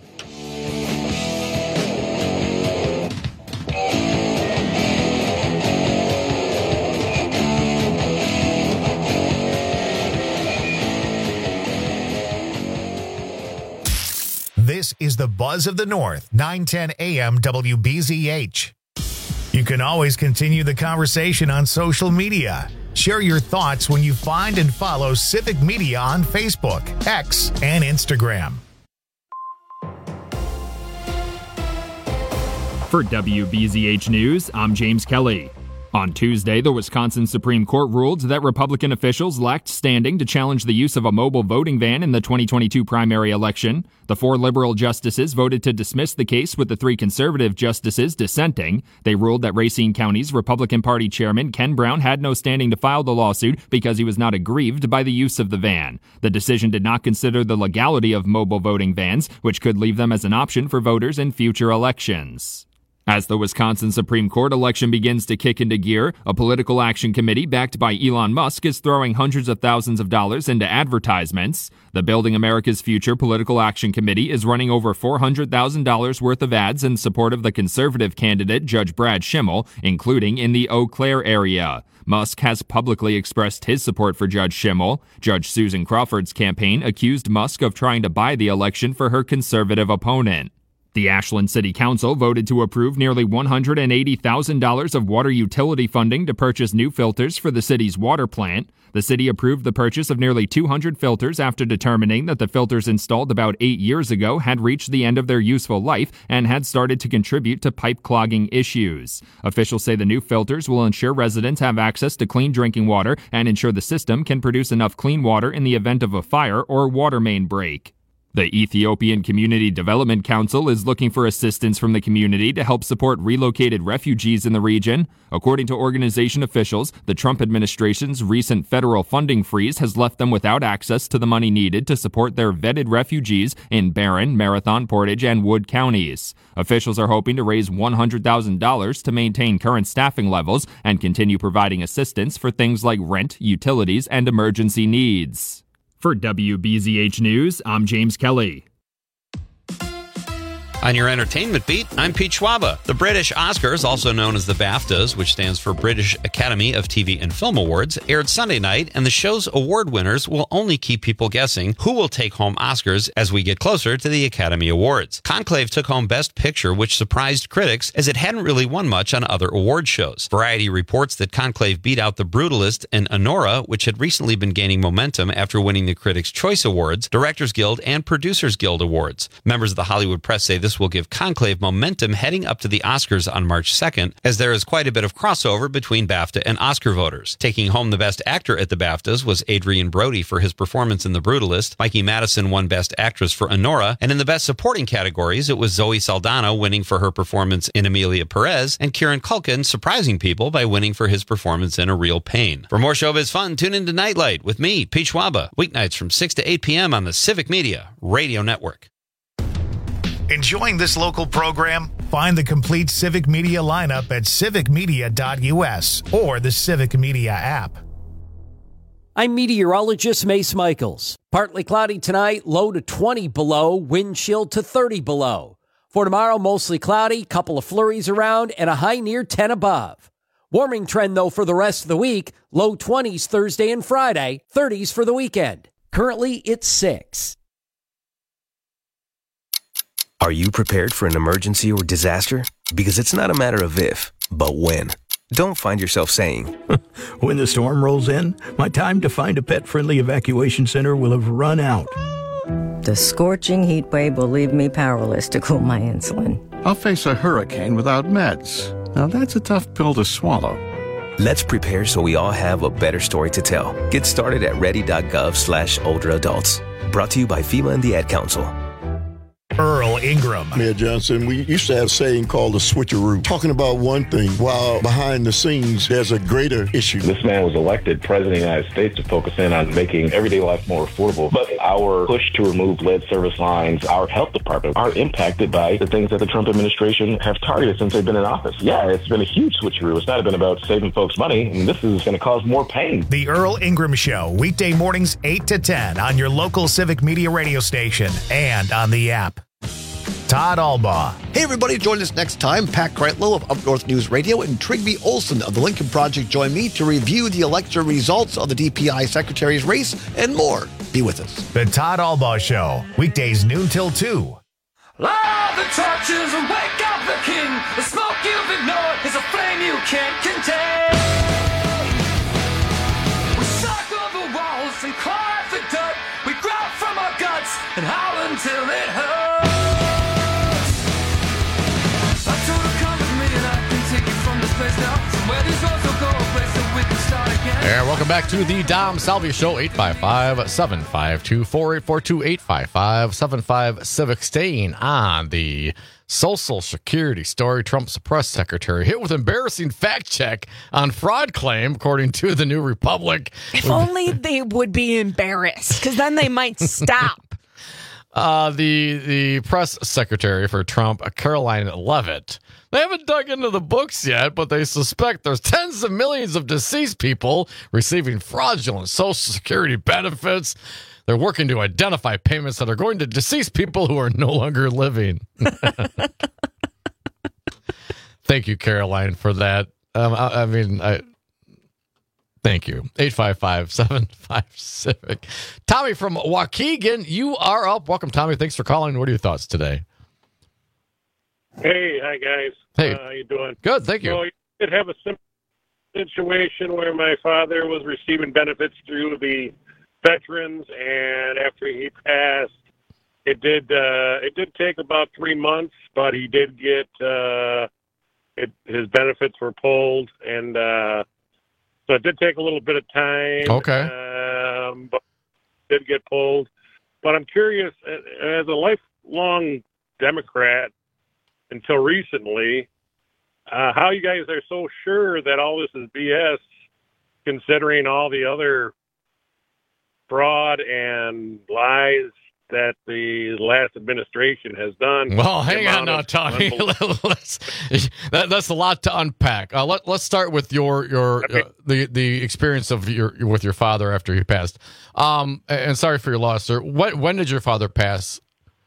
S1: This is the Buzz of the North, nine ten A M W B Z H. You can always continue the conversation on social media. Share your thoughts when you find and follow Civic Media on Facebook, X, and Instagram.
S4: For W B Z H News, I'm James Kelly. On Tuesday, the Wisconsin Supreme Court ruled that Republican officials lacked standing to challenge the use of a mobile voting van in the twenty twenty-two primary election. The four liberal justices voted to dismiss the case, with the three conservative justices dissenting. They ruled that Racine County's Republican Party chairman Ken Brown had no standing to file the lawsuit because he was not aggrieved by the use of the van. The decision did not consider the legality of mobile voting vans, which could leave them as an option for voters in future elections. As the Wisconsin Supreme Court election begins to kick into gear, a political action committee backed by Elon Musk is throwing hundreds of thousands of dollars into advertisements. The Building America's Future Political Action Committee is running over four hundred thousand dollars worth of ads in support of the conservative candidate Judge Brad Schimmel, including in the Eau Claire area. Musk has publicly expressed his support for Judge Schimmel. Judge Susan Crawford's campaign accused Musk of trying to buy the election for her conservative opponent. The Ashland City Council voted to approve nearly one hundred eighty thousand dollars of water utility funding to purchase new filters for the city's water plant. The city approved the purchase of nearly two hundred filters after determining that the filters installed about eight years ago had reached the end of their useful life and had started to contribute to pipe clogging issues. Officials say the new filters will ensure residents have access to clean drinking water and ensure the system can produce enough clean water in the event of a fire or water main break. The Ethiopian Community Development Council is looking for assistance from the community to help support relocated refugees in the region. According to organization officials, the Trump administration's recent federal funding freeze has left them without access to the money needed to support their vetted refugees in Barron, Marathon, Portage, and Wood counties. Officials are hoping to raise one hundred thousand dollars to maintain current staffing levels and continue providing assistance for things like rent, utilities, and emergency needs. For W B Z H News, I'm James Kelly.
S11: On your entertainment beat, I'm Pete Schwaba. The British Oscars, also known as the BAFTAs, which stands for British Academy of T V and Film Awards, aired Sunday night, and the show's award winners will only keep people guessing who will take home Oscars as we get closer to the Academy Awards. Conclave took home Best Picture, which surprised critics as it hadn't really won much on other award shows. Variety reports that Conclave beat out The Brutalist and Anora, which had recently been gaining momentum after winning the Critics' Choice Awards, Directors Guild, and Producers Guild Awards. Members of the Hollywood press say this will give Conclave momentum heading up to the Oscars on March second, as there is quite a bit of crossover between BAFTA and Oscar voters. Taking home the Best Actor at the BAFTAs was Adrian Brody for his performance in The Brutalist. Mikey Madison won Best Actress for Anora, and in the Best Supporting categories, it was Zoe Saldana winning for her performance in Emilia Perez, and Kieran Culkin surprising people by winning for his performance in A Real Pain. For more showbiz fun, tune into Nightlight with me, Pete Schwaba, weeknights from six to eight p.m. on the Civic Media Radio Network.
S1: Enjoying this local program? Find the complete Civic Media lineup at civic media dot u s or the Civic Media app.
S8: I'm meteorologist Mace Michaels. Partly cloudy tonight, low to twenty below, wind chill to thirty below. For tomorrow, mostly cloudy, couple of flurries around, and a high near ten above. Warming trend, though, for the rest of the week, low twenties Thursday and Friday, thirties for the weekend. Currently, it's six.
S2: Are you prepared for an emergency or disaster? Because it's not a matter of if, but when. Don't find yourself saying,
S3: when the storm rolls in, my time to find a pet-friendly evacuation center will have run out.
S23: The scorching heat wave will leave me powerless to cool my insulin.
S24: I'll face a hurricane without meds. Now that's a tough pill to swallow.
S2: Let's prepare so we all have a better story to tell. Get started at ready.gov slash older adults. Brought to you by FEMA and the Ad Council.
S1: Earl Ingram.
S25: Mayor Johnson, we used to have a saying called the switcheroo, talking about one thing while behind the scenes there's a greater issue.
S26: This man was elected president of the United States to focus in on making everyday life more affordable. But our push to remove lead service lines, our health department, are impacted by the things that the Trump administration have targeted since they've been in office. Yeah, it's been a huge switcheroo. It's not been about saving folks money, and this is going to cause more pain.
S1: The Earl Ingram Show, weekday mornings eight to ten on your local Civic Media radio station and on the app. Todd Albaugh.
S13: Hey, everybody, join us next time. Pat Kreitlow of Up North News Radio and Trigby Olson of the Lincoln Project join me to review the election results of the D P I Secretary's race and more. Be with us.
S1: The Todd Albaugh Show, weekdays noon till two.
S27: Light the torches and wake up the king. The smoke you've ignored is a flame you can't contain. We circle the walls and claw at the dirt. We growl from our guts and howl until it hurts. Up to the
S14: back to the Dom Salvia Show, eight five five, seven five two, four eight four two, eight five five, seven five Civic. Staying on the Social Security story, Trump's press secretary hit with embarrassing fact check on fraud claim, according to the New Republic.
S18: If only they would be embarrassed, because then they might stop.
S14: Uh, the the press secretary for Trump, Caroline Leavitt, they haven't dug into the books yet, but they suspect there's tens of millions of deceased people receiving fraudulent Social Security benefits. They're working to identify payments that are going to deceased people who are no longer living. Thank you, Caroline, for that. Um, I, I mean, I. Thank you. eight five five, seven five Civic. Tommy from Waukegan, you are up. Welcome, Tommy. Thanks for calling. What are your thoughts today?
S6: Hey, hi, guys.
S14: Hey.
S6: Uh, how you doing?
S14: Good, thank you.
S6: So you did have a similar situation where my father was receiving benefits through the veterans, and after he passed, it did uh, it did take about three months, but he did get uh, it, his benefits were pulled, and uh, so it did take a little bit of time.
S14: Okay.
S6: Um, but did get pulled. But I'm curious, as a lifelong Democrat until recently, uh, how you guys are so sure that all this is B S, considering all the other fraud and lies that the last administration has done.
S14: Well, hang on now, Tommy. let's, that, that's a lot to unpack. Uh, let, let's start with your your uh, the the experience of your with your father after he passed. Um, and sorry for your loss, sir. What when did your father pass?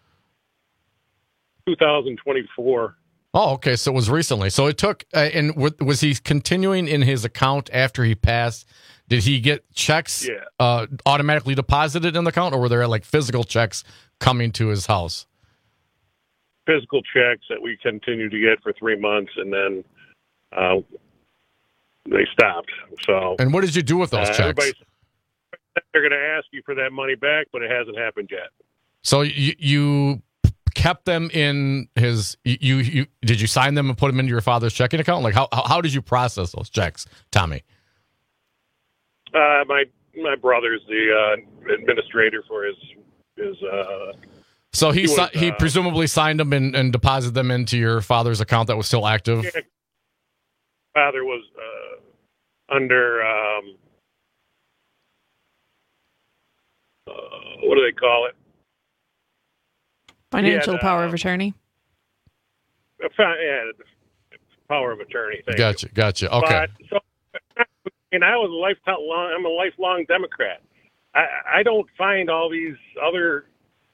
S6: twenty twenty-four.
S14: Oh, okay. So it was recently. So it took. Uh, and w- was he continuing in his account after he passed? Did he get checks
S6: yeah.
S14: uh, automatically deposited in the account, or were there like physical checks coming to his house?
S6: Physical checks that we continued to get for three months, and then uh, they stopped. So,
S14: and what did you do with those
S6: uh,
S14: checks?
S6: They're going to ask you for that money back, but it hasn't happened yet.
S14: So you, you kept them in his. You, you did you sign them and put them into your father's checking account? Like how how did you process those checks, Tommy?
S6: Uh, my my brother's the uh, administrator for his his. Uh,
S14: so he
S6: he, was,
S14: he
S6: uh,
S14: presumably signed them and, and deposited them into your father's account that was still active.
S6: Yeah, father was uh, under um, uh, what do they call it?
S18: Financial
S6: had,
S18: power
S6: uh,
S18: of attorney.
S6: Uh, yeah, power of attorney. Thank
S14: gotcha,
S6: you.
S14: gotcha. Okay.
S6: But, so, and I was a lifelong. I'm a lifelong Democrat. I, I don't find all these other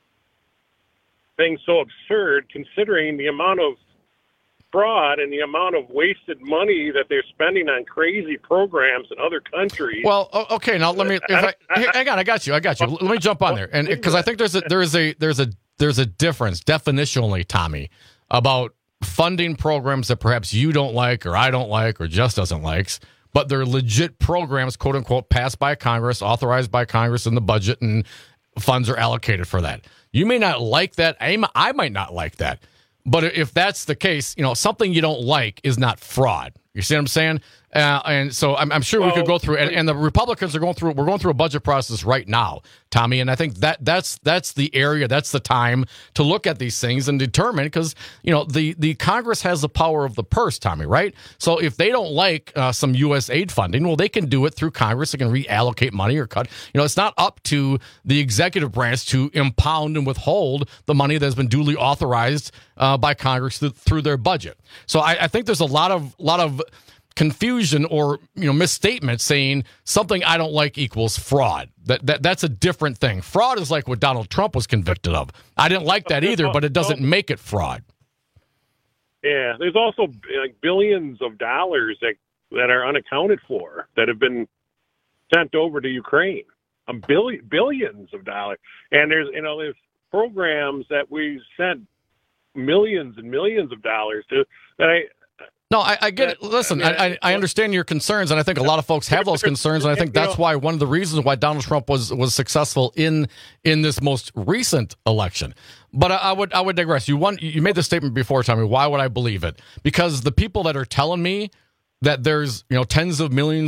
S6: things so absurd, considering the amount of fraud and the amount of wasted money that they're spending on crazy programs in other countries.
S14: Well, okay, now let me. If I, I, hang on, I got you. I got you. Let me jump on there, and because I think there's a there is a there's a there's a difference definitionally, Tommy, about funding programs that perhaps you don't like, or I don't like, or just doesn't likes. But they're legit programs, quote unquote, passed by Congress, authorized by Congress in the budget, and funds are allocated for that. You may not like that. I, I might not like that. But if that's the case, you know, something you don't like is not fraud. You see what I'm saying? Uh, and so I'm, I'm sure we could go through, and, and the Republicans are going through. We're going through a budget process right now, Tommy, and I think that that's that's the area, that's the time to look at these things and determine, because you know the the Congress has the power of the purse, Tommy, right? So if they don't like uh, some U S aid funding, well, they can do it through Congress. They can reallocate money or cut. You know, it's not up to the executive branch to impound and withhold the money that's been duly authorized uh, by Congress th- through their budget. So I, I think there's a lot of lot of confusion or you know misstatement saying something I don't like equals fraud. That, that that's a different thing. Fraud is like what Donald Trump was convicted of. I didn't like that either, but it doesn't make it fraud.
S6: Yeah, there's also like billions of dollars that that are unaccounted for that have been sent over to Ukraine. A billion billions of dollars, and there's you know there's programs that we sent millions and millions of dollars to that I.
S14: No, I, I get it. Listen, I, I, I understand your concerns, and I think a lot of folks have those concerns, and I think that's why one of the reasons why Donald Trump was was successful in in this most recent election. But I, I would I would digress. You won, you made the statement before, Tommy. Why would I believe it? Because the people that are telling me that there's you know tens of millions of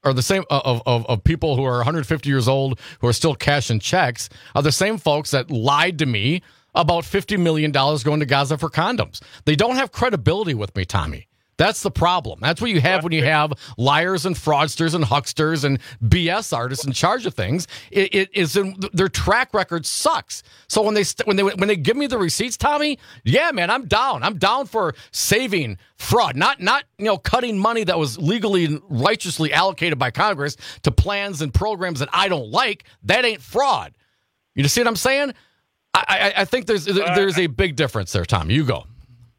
S14: are the same of, of, of people who are one hundred fifty years old who are still cashing checks are the same folks that lied to me about fifty million dollars going to Gaza for condoms. They don't have credibility with me, Tommy. That's the problem. That's what you have when you have liars and fraudsters and hucksters and B S artists in charge of things. It, it is in, their track record sucks. So when they when they when they give me the receipts, Tommy, yeah, man, I'm down. I'm down for saving fraud, not not you know cutting money that was legally and righteously allocated by Congress to plans and programs that I don't like. That ain't fraud. You see what I'm saying? I I, I think there's there's a big difference there, Tommy. You go.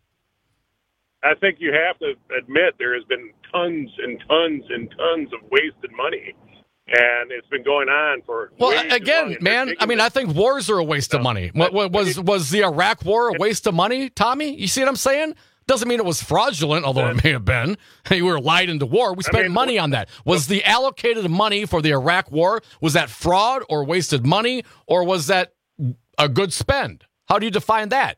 S6: I think you have to admit there has been tons and tons and tons of wasted money, and it's been going on for.
S14: Well, again, man, I mean, I think wars are a waste of money. What, what, was was the Iraq War a waste of money, Tommy? You see what I'm saying? Doesn't mean it was fraudulent, although it may have been. We were lied into war. We spent I mean, money on that. Was the allocated money for the Iraq War, was that fraud or wasted money, or was that a good spend? How do you define that?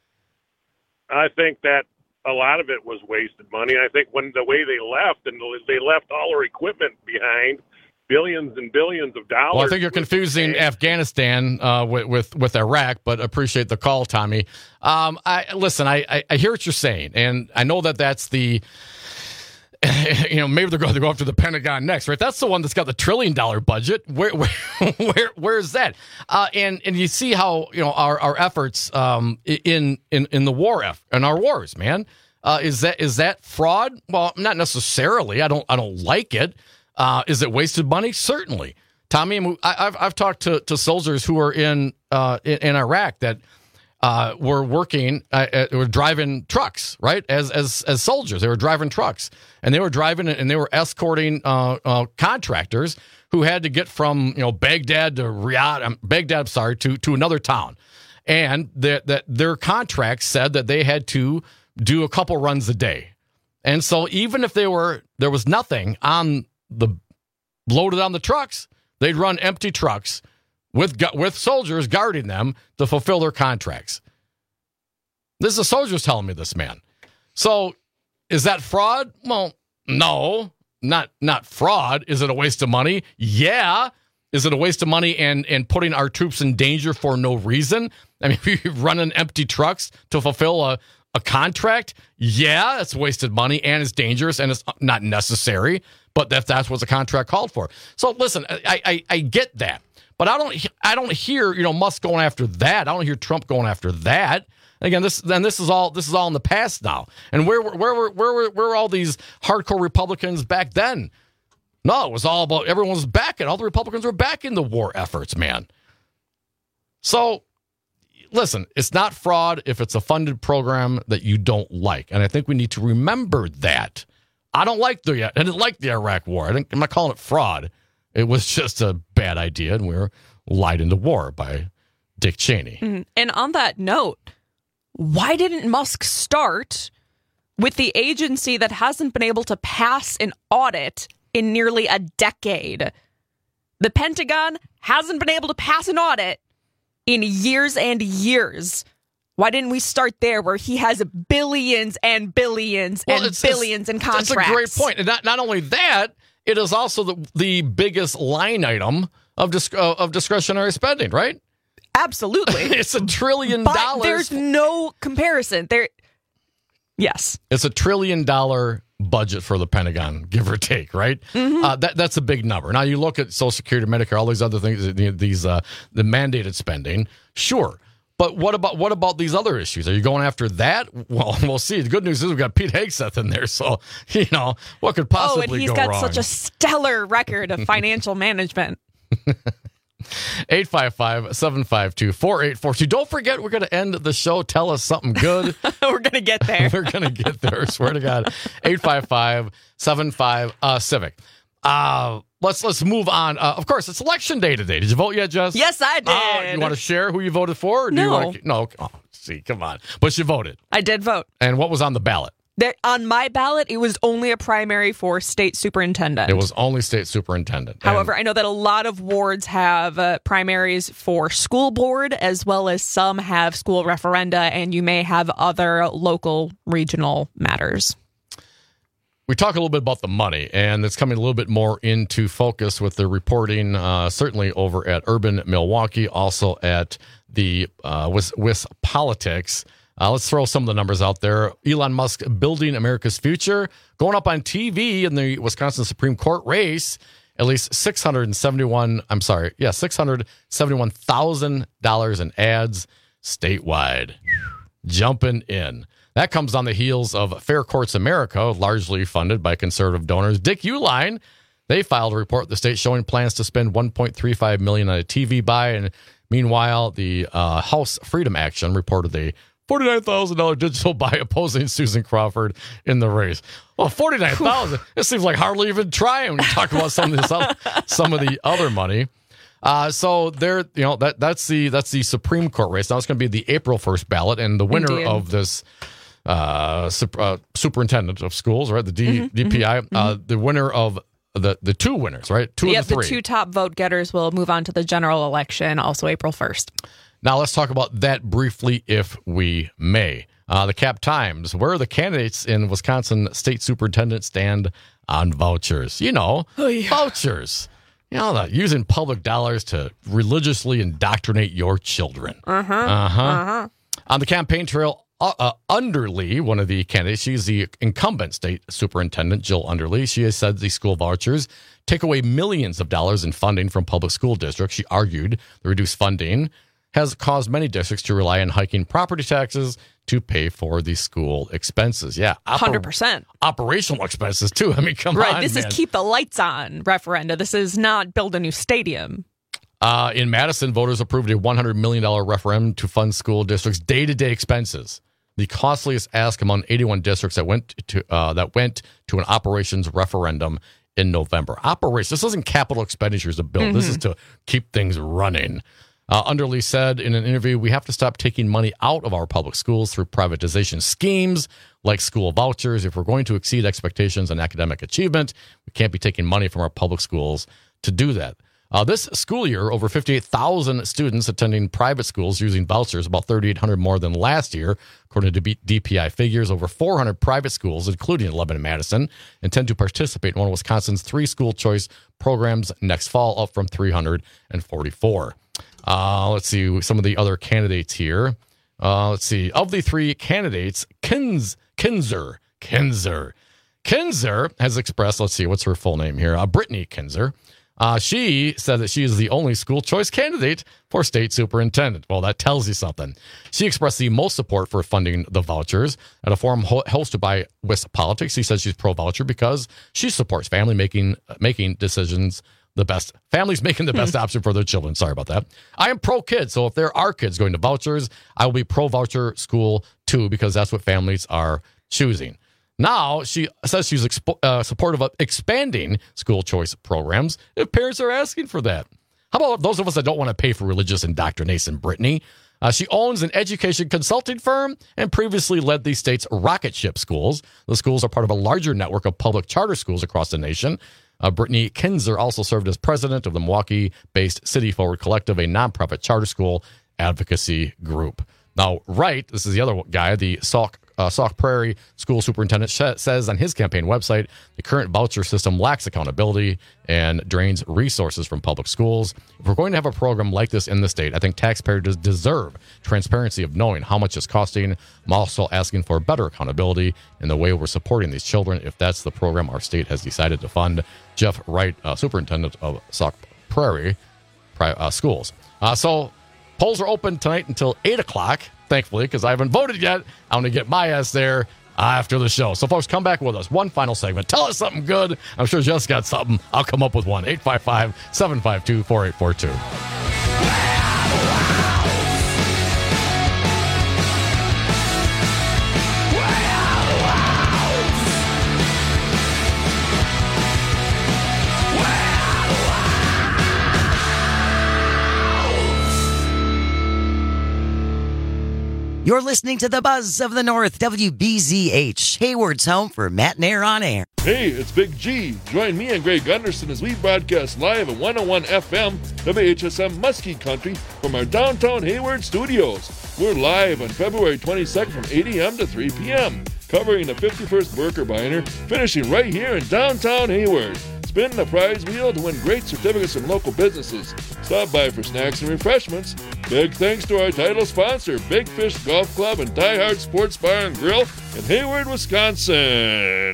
S6: I think that a lot of it was wasted money. I think when the way they left, and they left all their equipment behind, billions and billions of dollars.
S14: Well, I think you're confusing Afghanistan uh, with, with with Iraq, but appreciate the call, Tommy. Um, I listen. I, I I hear what you're saying, and I know that that's the. You know, maybe they're going to go after the Pentagon next, right? That's the one that's got the trillion dollar budget. Where, where, where, where is that? Uh, and and you see how you know our, our efforts um, in in in the war eff- in our wars, man. Uh, is that is that fraud? Well, not necessarily. I don't I don't like it. Uh, is it wasted money? Certainly, Tommy. I, I've I've talked to, to soldiers who are in uh, in, in Iraq that. Uh, were working, uh, uh, were driving trucks, right? As as as soldiers, they were driving trucks, and they were driving and they were escorting uh, uh, contractors who had to get from you know Baghdad to Riyadh, um, Baghdad, sorry, to to another town, and that that their contracts said that they had to do a couple runs a day, and so even if they were there was nothing on the loaded on the trucks, they'd run empty trucks. With with soldiers guarding them to fulfill their contracts. This is the soldiers telling me this, man. So is that fraud? Well, no, not not fraud. Is it a waste of money? Yeah. Is it a waste of money and, and putting our troops in danger for no reason? I mean, if you're running empty trucks to fulfill a, a contract, yeah, it's wasted money and it's dangerous and it's not necessary. But if that's what the contract called for. So listen, I I, I get that. But I don't, I don't hear, you know, Musk going after that. I don't hear Trump going after that. Again, this, then this is all, this is all in the past now. And where, where, where, where, were, where were all these hardcore Republicans back then? No, it was all about everyone was backing. All the Republicans were backing the war efforts, man. So, listen, it's not fraud if it's a funded program that you don't like, and I think we need to remember that. I don't like the, I didn't like the Iraq War. I didn't, I'm not calling it fraud. It was just a bad idea, and we were lied into war by Dick Cheney.
S18: Mm-hmm. And on that note, why didn't Musk start with the agency that hasn't been able to pass an audit in nearly a decade? The Pentagon hasn't been able to pass an audit in years and years. Why didn't we start there where he has billions and billions well, and it's, billions it's, in contracts?
S14: That's a great point. And not, not only that, it is also the, the biggest line item of disc, uh, of discretionary spending, right?
S18: Absolutely.
S14: It's a trillion
S18: but
S14: dollars.
S18: There's no comparison. There. Yes.
S14: It's a trillion dollar budget for the Pentagon, give or take, right? Mm-hmm. Uh, that that's a big number. Now you look at Social Security, Medicare, all these other things, these uh, the mandated spending, sure. But what about what about these other issues? Are you going after that? Well, we'll see. The good news is we've got Pete Hegseth in there, so you know what could possibly go wrong.
S18: Oh, and he's got wrong. Such a stellar record of financial management.
S14: eight five five, seven five two, four eight four two. Don't forget, we're going to end the show. Tell us something good.
S18: We're going to get there.
S14: We're going to get there. Swear to God. eight five five, seven five, uh, Civic. Uh, let's let's move on. Uh, of course, it's election day today. Did you vote yet, Jess?
S18: Yes, I did.
S14: Uh, you want to share who you voted for? Or do
S18: no.
S14: You want to, no. Oh, see, come on. But you voted.
S18: I did vote.
S14: And what was on the ballot?
S18: There, on my ballot, it was only a primary for state superintendent.
S14: It was only state superintendent.
S18: However, and I know that a lot of wards have uh, primaries for school board, as well as some have school referenda, and you may have other local regional matters.
S14: we talk a little bit about the money, and it's coming a little bit more into focus with the reporting, uh, certainly over at Urban Milwaukee, also at the uh, Wis, Wis Politics. Uh, let's throw some of the numbers out there. Elon Musk building America's future, going up on T V in the Wisconsin Supreme Court race. At least six hundred seventy-one. I'm sorry, yeah, six hundred seventy-one thousand dollars in ads statewide. Jumping in. That comes on the heels of Fair Courts America, largely funded by conservative donors. Dick Uihlein, they filed a report in the state showing plans to spend one point three five million dollars on a T V buy. And meanwhile, the uh, House Freedom Action reported a forty-nine thousand dollars digital buy opposing Susan Crawford in the race. Well, forty-nine thousand dollars. It seems like hardly even trying when you talk about some of this, other, some of the other money. Uh, so there, you know, that that's the that's the Supreme Court race. Now it's going to be the April first ballot, and the winner Indeed. of this uh, super, uh, superintendent of schools, right? The D, mm-hmm, D P I, mm-hmm. uh, the winner of the the two winners, right? Two
S18: yep,
S14: of the three.
S18: The two top vote getters will move on to the general election, also April first.
S14: Now let's talk about that briefly, if we may. Uh, the Cap Times, where the candidates in Wisconsin State Superintendent stand on vouchers. You know, oh, yeah. vouchers. You know, the, using public dollars to religiously indoctrinate your children.
S18: Uh-huh.
S14: Uh-huh.
S18: Uh-huh.
S14: On the campaign trail, uh, uh, Underly, one of the candidates, she's the incumbent state superintendent, Jill Underly. She has said the school vouchers take away millions of dollars in funding from public school districts. She argued the reduced funding has caused many districts to rely on hiking property taxes to pay for the school expenses. Yeah.
S18: Oper- one hundred percent.
S14: Operational expenses, too. I mean, come
S18: right,
S14: on,
S18: Right, this
S14: man.
S18: is keep the lights on referenda. This is not build a new stadium.
S14: Uh, in Madison, voters approved a one hundred million dollars referendum to fund school districts' day-to-day expenses. The costliest ask among eighty-one districts that went to uh, that went to an operations referendum in November. Operations. This isn't capital expenditures to build. Mm-hmm. This is to keep things running. Uh, Underly said in an interview, we have to stop taking money out of our public schools through privatization schemes like school vouchers. If we're going to exceed expectations on academic achievement, we can't be taking money from our public schools to do that. Uh, this school year, over fifty-eight thousand students attending private schools using vouchers, about thirty-eight hundred more than last year. According to D P I figures, over four hundred private schools, including Lebanon and Madison, intend to participate in one of Wisconsin's three school choice programs next fall, up from three hundred forty-four. Uh, let's see some of the other candidates here. Uh, let's see. Of the three candidates, Kins, Kinzer, Kinzer, Kinzer has expressed, let's see, what's her full name here? Uh, Brittany Kinzer. Uh, she said that she is the only school choice candidate for state superintendent. Well, that tells you something. She expressed the most support for funding the vouchers at a forum ho- hosted by Wis Politics. She says she's pro-voucher because she supports family making making decisions the best. Families making the best option for their children. Sorry about that. I am pro-kid, so if there are kids going to vouchers, I will be pro-voucher school too, because that's what families are choosing. Now, she says she's expo- uh, supportive of expanding school choice programs if parents are asking for that. How about those of us that don't want to pay for religious indoctrination, Brittany? Uh, she owns an education consulting firm and previously led the state's rocket ship schools. The schools are part of a larger network of public charter schools across the nation. Uh, Brittany Kinzer also served as president of the Milwaukee-based City Forward Collective, a nonprofit charter school advocacy group. Now, Wright, this is the other guy, the Sauk, uh, Sauk Prairie School Superintendent, sh- says on his campaign website, the current voucher system lacks accountability and drains resources from public schools. If we're going to have a program like this in the state, I think taxpayers deserve transparency of knowing how much it's costing. I'm also asking for better accountability in the way we're supporting these children if that's the program our state has decided to fund. Jeff Wright, uh, Superintendent of Sauk Prairie uh, Schools. Uh, so... Polls are open tonight until eight o'clock, thankfully, because I haven't voted yet. I'm going to get my ass there after the show. So, folks, come back with us. One final segment. Tell us something good. I'm sure Jess got something. I'll come up with one. eight five five, seven five two, four eight four two.
S7: You're listening to the Buzz of the North, W B Z H, Hayward's home for Matt and Air on Air.
S9: Hey, it's Big G. Join me and Greg Gunderson as we broadcast live at one oh one F M, W H S M Muskie Country from our downtown Hayward studios. We're live on February twenty-second from eight a.m. to three p.m., covering the fifty-first Burkerbiner, finishing right here in downtown Hayward. Spin the prize wheel to win great certificates from local businesses. Stop by for snacks and refreshments. Big thanks to our title sponsor, Big Fish Golf Club and Die Hard Sports Bar and Grill in Hayward, Wisconsin.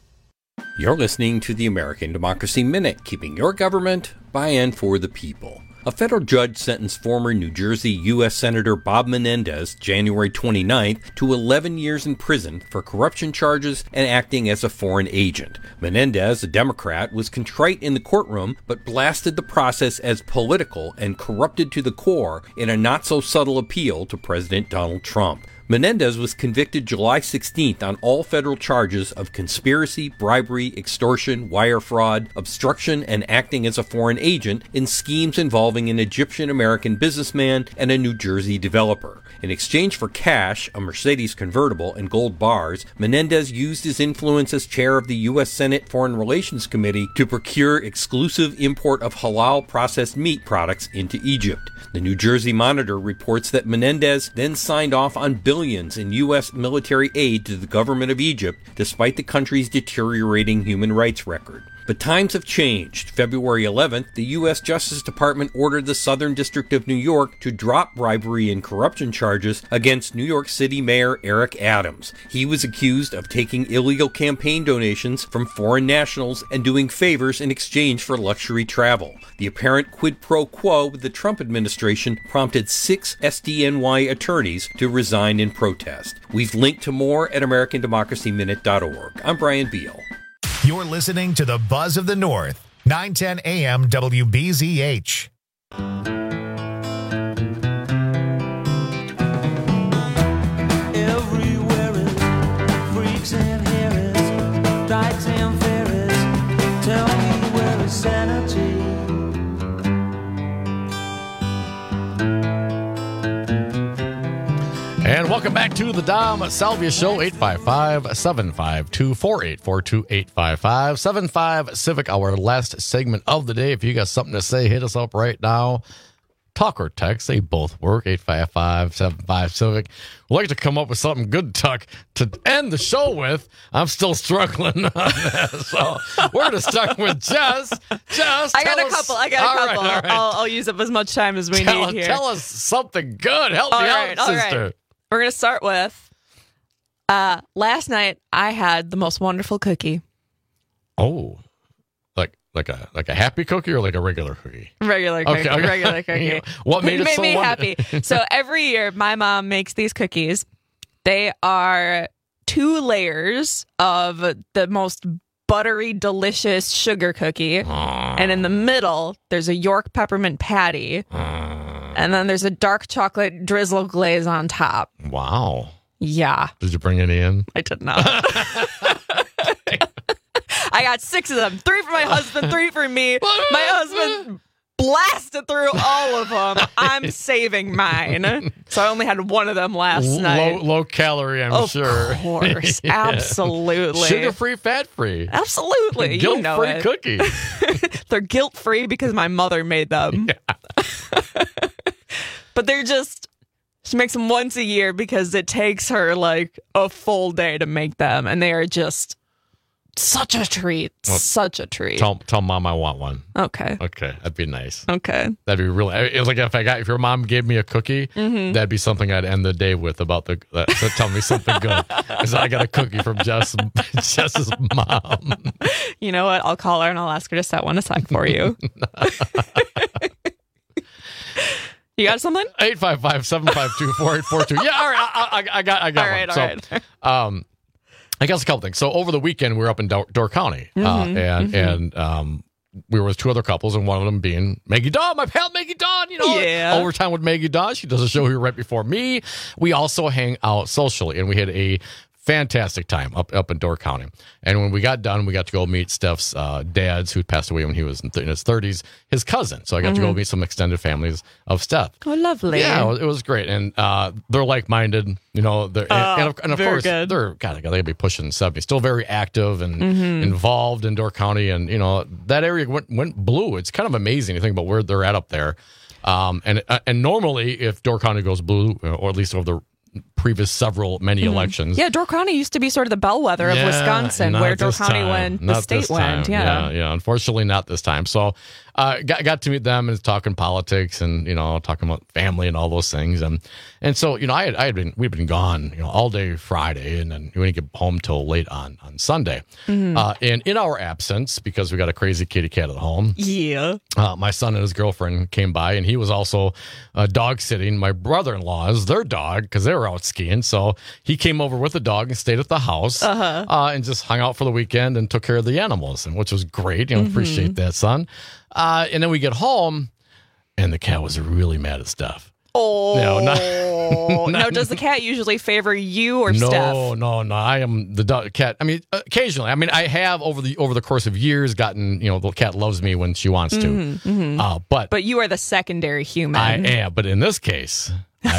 S20: You're listening to the American Democracy Minute, keeping your government by and for the people. A federal judge sentenced former New Jersey U S Senator Bob Menendez January twenty-ninth to eleven years in prison for corruption charges and acting as a foreign agent. Menendez, a Democrat, was contrite in the courtroom but blasted the process as political and corrupted to the core in a not-so-subtle appeal to President Donald Trump. Menendez was convicted July sixteenth on all federal charges of conspiracy, bribery, extortion, wire fraud, obstruction, and acting as a foreign agent in schemes involving an Egyptian-American businessman and a New Jersey developer. In exchange for cash, a Mercedes convertible, and gold bars, Menendez used his influence as chair of the U S Senate Foreign Relations Committee to procure exclusive import of halal processed meat products into Egypt. The New Jersey Monitor reports that Menendez then signed off on billions in U S military aid to the government of Egypt, despite the country's deteriorating human rights record. But times have changed. February eleventh, the U S Justice Department ordered the Southern District of New York to drop bribery and corruption charges against New York City Mayor Eric Adams. He was accused of taking illegal campaign donations from foreign nationals and doing favors in exchange for luxury travel. The apparent quid pro quo with the Trump administration prompted six S D N Y attorneys to resign in protest. We've linked to more at American Democracy Minute dot org. I'm Brian Beal.
S1: You're listening to the Buzz of the North, nine ten A M W B Z H.
S27: Everywhere is freaks and Harris, dykes and fairies. Tell me where is sanity?
S14: And welcome back to the Dom Salvia Show, eight five five, seven five two, four eight four two, eight five five, seven five Civic, our last segment of the day. If you got something to say, hit us up right now. Talk or text, they both work, eight five five, seven five Civic. We'd like to come up with something good, Tuck, to end the show with. I'm still struggling on that, so we're going to start with Jess. Jess,
S18: I got a
S14: us,
S18: couple. I got a
S14: all
S18: couple.
S14: Right, all right.
S18: I'll, I'll use up as much time as we
S14: tell,
S18: need here.
S14: Tell us something good. Help
S18: all
S14: me
S18: right,
S14: out,
S18: all
S14: sister.
S18: Right. We're going to start with, uh, last night I had the most wonderful cookie.
S14: Oh, like like a like a happy cookie or like a regular cookie?
S18: Regular cookie.
S14: Okay, okay.
S18: Regular cookie.
S14: What made it,
S18: made
S14: so
S18: me
S14: wonderful?
S18: happy? So every year my mom makes these cookies. They are two layers of the most buttery, delicious sugar cookie. And in the middle, there's a York peppermint patty. And then there's a dark chocolate drizzle glaze on top.
S14: Wow.
S18: Yeah.
S14: Did you bring any in?
S18: I did not. I got six of them. Three for my husband, three for me. My husband blasted through all of them. I'm saving mine. So I only had one of them last
S14: Low,
S18: night.
S14: low calorie, I'm
S18: of
S14: sure.
S18: Of course.
S14: Yeah.
S18: Absolutely.
S14: Sugar-free, fat-free.
S18: Absolutely. You know
S14: Guilt-free
S18: it.
S14: cookies.
S18: They're guilt-free because my mother made them.
S14: Yeah.
S18: But they're just, she makes them once a year because it takes her like a full day to make them. And they are just such a treat.
S14: Well,
S18: such a treat.
S14: Tell, tell mom I want one.
S18: Okay.
S14: Okay. That'd be nice.
S18: Okay.
S14: That'd be really, it's like if I got, if your mom gave me a cookie,
S18: Mhm.
S14: that'd be something I'd end the day with about the, uh, so tell me something good. Because I got a cookie from Jess, Jess's mom.
S18: You know what? I'll call her and I'll ask her to set one aside for you. You got something?
S14: eight five five, seven five two, four eight four two. Yeah, all right. I, I, I got I got
S18: All
S14: one.
S18: right, all
S14: so,
S18: right.
S14: um, I guess a couple things. So over the weekend, we were up in Door, Door County, uh,
S18: Mhm,
S14: and
S18: mhm.
S14: and um, we were with two other couples, and one of them being Maggie Dawn, my pal Maggie Dawn. You know,
S18: Yeah.
S14: Overtime with Maggie Dawn. She does a show here right before me. We also hang out socially, and we had a fantastic time up up in Door County. And when we got done, we got to go meet Steph's uh, dad's, who passed away when he was in, th- in his thirties, his cousin. So I got mm-hmm. to go meet some extended families of Steph.
S18: Oh, lovely.
S14: Yeah, it was, it was great. And uh, they're like-minded, you know. They're,
S18: oh,
S14: and, and of, and of
S18: very
S14: course,
S18: good.
S14: they're, God, they got to be pushing seventy. Still very active and
S18: Mm-hmm.
S14: involved in Door County. And, you know, that area went, went blue. It's kind of amazing to think about where they're at up there. Um, and uh, and normally, if Door County goes blue, or at least over the previous several many
S18: mm-hmm.
S14: elections.
S18: Yeah, Door County used to be sort of the bellwether
S14: yeah,
S18: of Wisconsin, where Door County
S14: time.
S18: went, the
S14: not
S18: state went.
S14: Yeah.
S18: Yeah.
S14: yeah, Unfortunately, not this time. So, uh, got got to meet them and talking politics and you know talking about family and all those things. And and so you know I had I had been we'd been gone you know all day Friday and then we didn't get home till late on on Sunday.
S18: Mm-hmm.
S14: Uh, and in our absence, because we got a crazy kitty cat at home.
S18: Yeah.
S14: Uh, my son and his girlfriend came by, and he was also uh, dog sitting my brother-in-law's their dog because they were out skiing. So he came over with the dog and stayed at the house
S18: uh-huh.
S14: uh, and just hung out for the weekend and took care of the animals, and which was great. You know, mm-hmm. appreciate that, son. Uh, and then we get home, and the cat was really mad at Steph.
S18: Oh,
S14: no, not,
S18: now does the cat usually favor you or
S14: no,
S18: Steph?
S14: No, no, no. I am the dog, cat. I mean, occasionally. I mean, I have over the over the course of years gotten. You know, the cat loves me when she wants to.
S18: Mm-hmm, mm-hmm.
S14: Uh, but
S18: but you are the secondary human.
S14: I am. But in this case.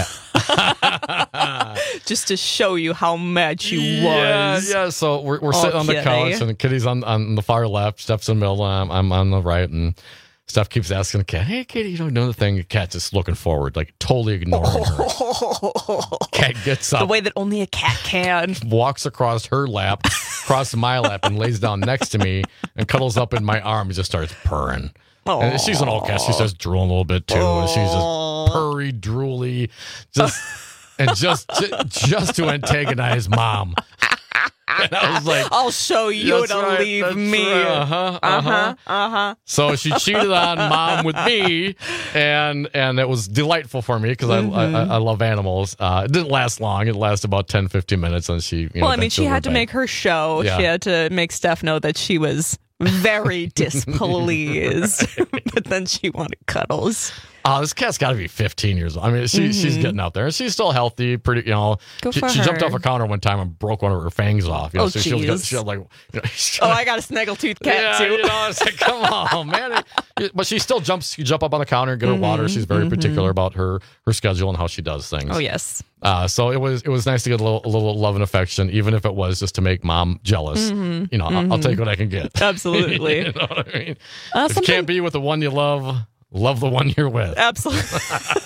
S14: I,
S18: just to show you how mad she
S14: yeah,
S18: was.
S14: Yeah, so we're, we're
S18: oh,
S14: sitting on the
S18: kitty.
S14: couch, and the kitty's on, on the far left, Steph's in the middle, I'm, I'm on the right, and Steph keeps asking the cat, hey, kitty, you don't know the thing. The cat's just looking forward, like totally ignoring her. Cat gets up.
S18: The way that only a cat can.
S14: Walks across her lap, across my lap, and lays down next to me and cuddles up in my arm and just starts purring. Aww. And she's an old cat. She starts drooling a little bit too. Aww. And she's just purry, drooly, just and just just to antagonize mom. And I was like,
S18: I'll show you to
S14: right,
S18: leave me.
S14: Right. Uh-huh, uh-huh.
S18: Uh-huh. Uh-huh.
S14: So she cheated on mom with me, and and it was delightful for me because mm-hmm. I, I I love animals. Uh, it didn't last long. It lasted about ten, fifteen minutes, and she. You know,
S18: well, I mean, she had to
S14: back.
S18: make her show. Yeah. She had to make Steph know that she was very displeased, but then she wanted cuddles.
S14: Oh, this cat's got to be fifteen years old. I mean, she, mm-hmm. she's getting out there, and she's still healthy. Pretty, you know.
S18: Go
S14: she,
S18: for
S14: she
S18: her.
S14: jumped off a counter one time and broke one of her fangs off. You know,
S18: oh,
S14: so
S18: jeez.
S14: she was, she was like, you know,
S18: oh, I got a snaggletooth cat
S14: yeah,
S18: too.
S14: You know, it's like, come on, man. But she still jumps. You jump up on the counter and get her
S18: mm-hmm.
S14: water. She's very
S18: mm-hmm.
S14: particular about her her schedule and how she does things.
S18: Oh yes.
S14: Uh, so it was it was nice to get a little, a little love and affection, even if it was just to make mom jealous.
S18: Mm-hmm.
S14: You know,
S18: mm-hmm.
S14: I'll, I'll take what I can get.
S18: Absolutely.
S14: You know what I mean?
S18: Uh,
S14: if you can't be with the one you love, love the one you're with.
S18: Absolutely.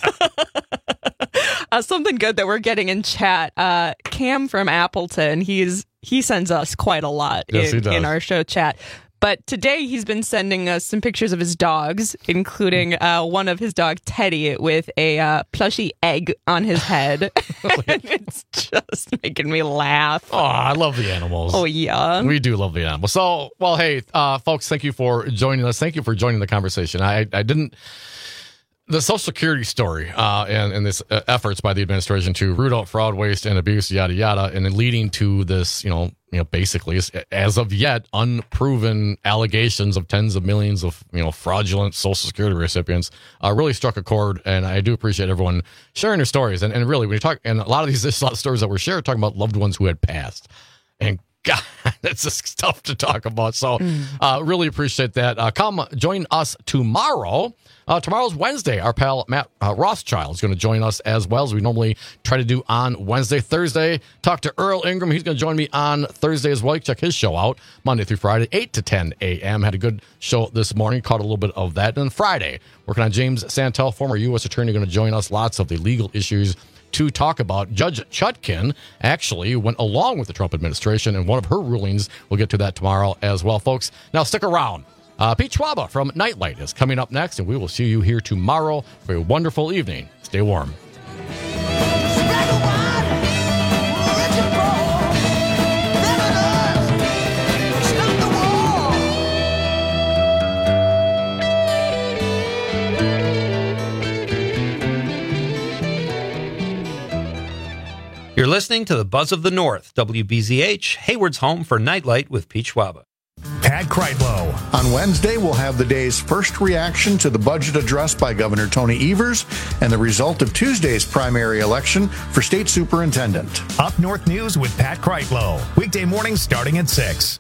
S18: uh, something good that we're getting in chat. Uh, Cam from Appleton, he's he sends us quite a lot
S14: yes,
S18: in,
S14: he does.
S18: in our show chat. But today he's been sending us some pictures of his dogs, including uh, one of his dog, Teddy, with a uh, plushy egg on his head. And it's just making me laugh.
S14: Oh, I love the animals.
S18: Oh, yeah.
S14: We do love the animals. So, well, hey, uh, folks, thank you for joining us. Thank you for joining the conversation. I, I didn't... The Social Security story uh, and, and this uh, efforts by the administration to root out fraud, waste, and abuse, yada, yada, and then leading to this, you know, you know, basically, as of yet, unproven allegations of tens of millions of, you know, fraudulent Social Security recipients uh, really struck a chord. And I do appreciate everyone sharing their stories. And, and really, when you talk, and a lot of these there's a lot of stories that were shared talking about loved ones who had passed. And God, that's just tough to talk about. So uh, really appreciate that. Uh, come join us tomorrow. Uh, tomorrow's Wednesday. Our pal Matt uh, Rothschild is going to join us as well as we normally try to do on Wednesday. Thursday, talk to Earl Ingram. He's going to join me on Thursday as well. Check his show out Monday through Friday, eight to ten a.m. Had a good show this morning. Caught a little bit of that. And then Friday, working on James Santel, former U S attorney, going to join us. Lots of the legal issues to talk about. Judge Chutkin actually went along with the Trump administration, and one of her rulings, we'll get to that tomorrow as well, folks. Now, stick around. Uh, Pete Schwaba from Nightlight is coming up next, and we will see you here tomorrow for a wonderful evening. Stay warm.
S11: You're listening to the Buzz of the North, W B Z H, Hayward's home for Nightlight with Pete Schwaba.
S1: Pat Kreitlow.
S5: On Wednesday, we'll have the day's first reaction to the budget address by Governor Tony Evers and the result of Tuesday's primary election for state superintendent.
S1: Up North News with Pat Kreitlow. Weekday mornings starting at six.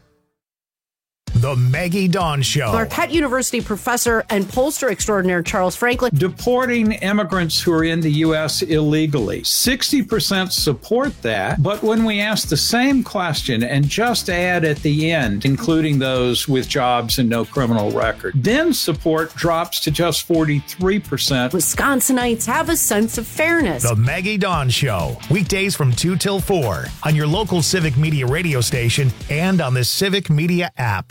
S1: The Maggie Dawn Show.
S10: Marquette University professor and pollster extraordinaire Charles Franklin.
S12: Deporting immigrants who are in the U S illegally. sixty percent support that, but when we ask the same question and just add at the end, including those with jobs and no criminal record, then support drops to just forty-three percent.
S10: Wisconsinites have a sense of fairness.
S1: The Maggie Dawn Show. Weekdays from two till four on your local Civic Media radio station and on the Civic Media app.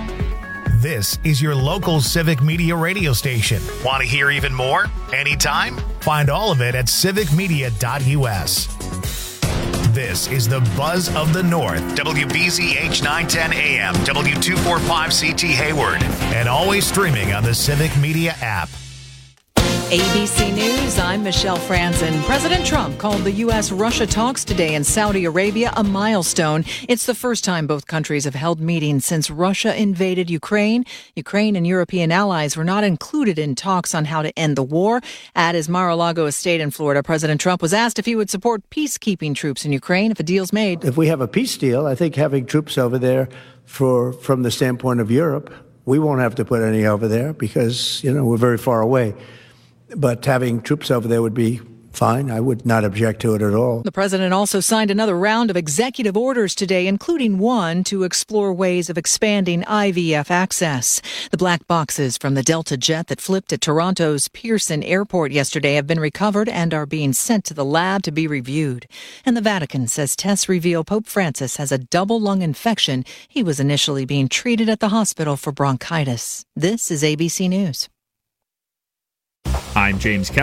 S1: This is your local Civic Media radio station. Want to hear even more? Anytime? Find all of it at civic media dot u s. This is the Buzz of the North, W B Z H nine ten A M, W two forty-five C T Hayward, and always streaming on the Civic Media app.
S15: A B C News, I'm Michelle Franzen. President Trump called the U S Russia talks today in Saudi Arabia a milestone. It's the first time both countries have held meetings since Russia invaded Ukraine. Ukraine and European allies were not included in talks on how to end the war. At his Mar-a-Lago estate in Florida, President Trump was asked if he would support peacekeeping troops in Ukraine if a deal's made.
S16: If we have a peace deal, I think having troops over there for from the standpoint of Europe, we won't have to put any over there because, you know, we're very far away. But having troops over there would be fine. I would not object to it at all.
S15: The president also signed another round of executive orders today, including one to explore ways of expanding I V F access. The black boxes from the Delta jet that flipped at Toronto's Pearson Airport yesterday have been recovered and are being sent to the lab to be reviewed. And the Vatican says tests reveal Pope Francis has a double lung infection. He was initially being treated at the hospital for bronchitis. This is A B C News.
S4: I'm James Kelly.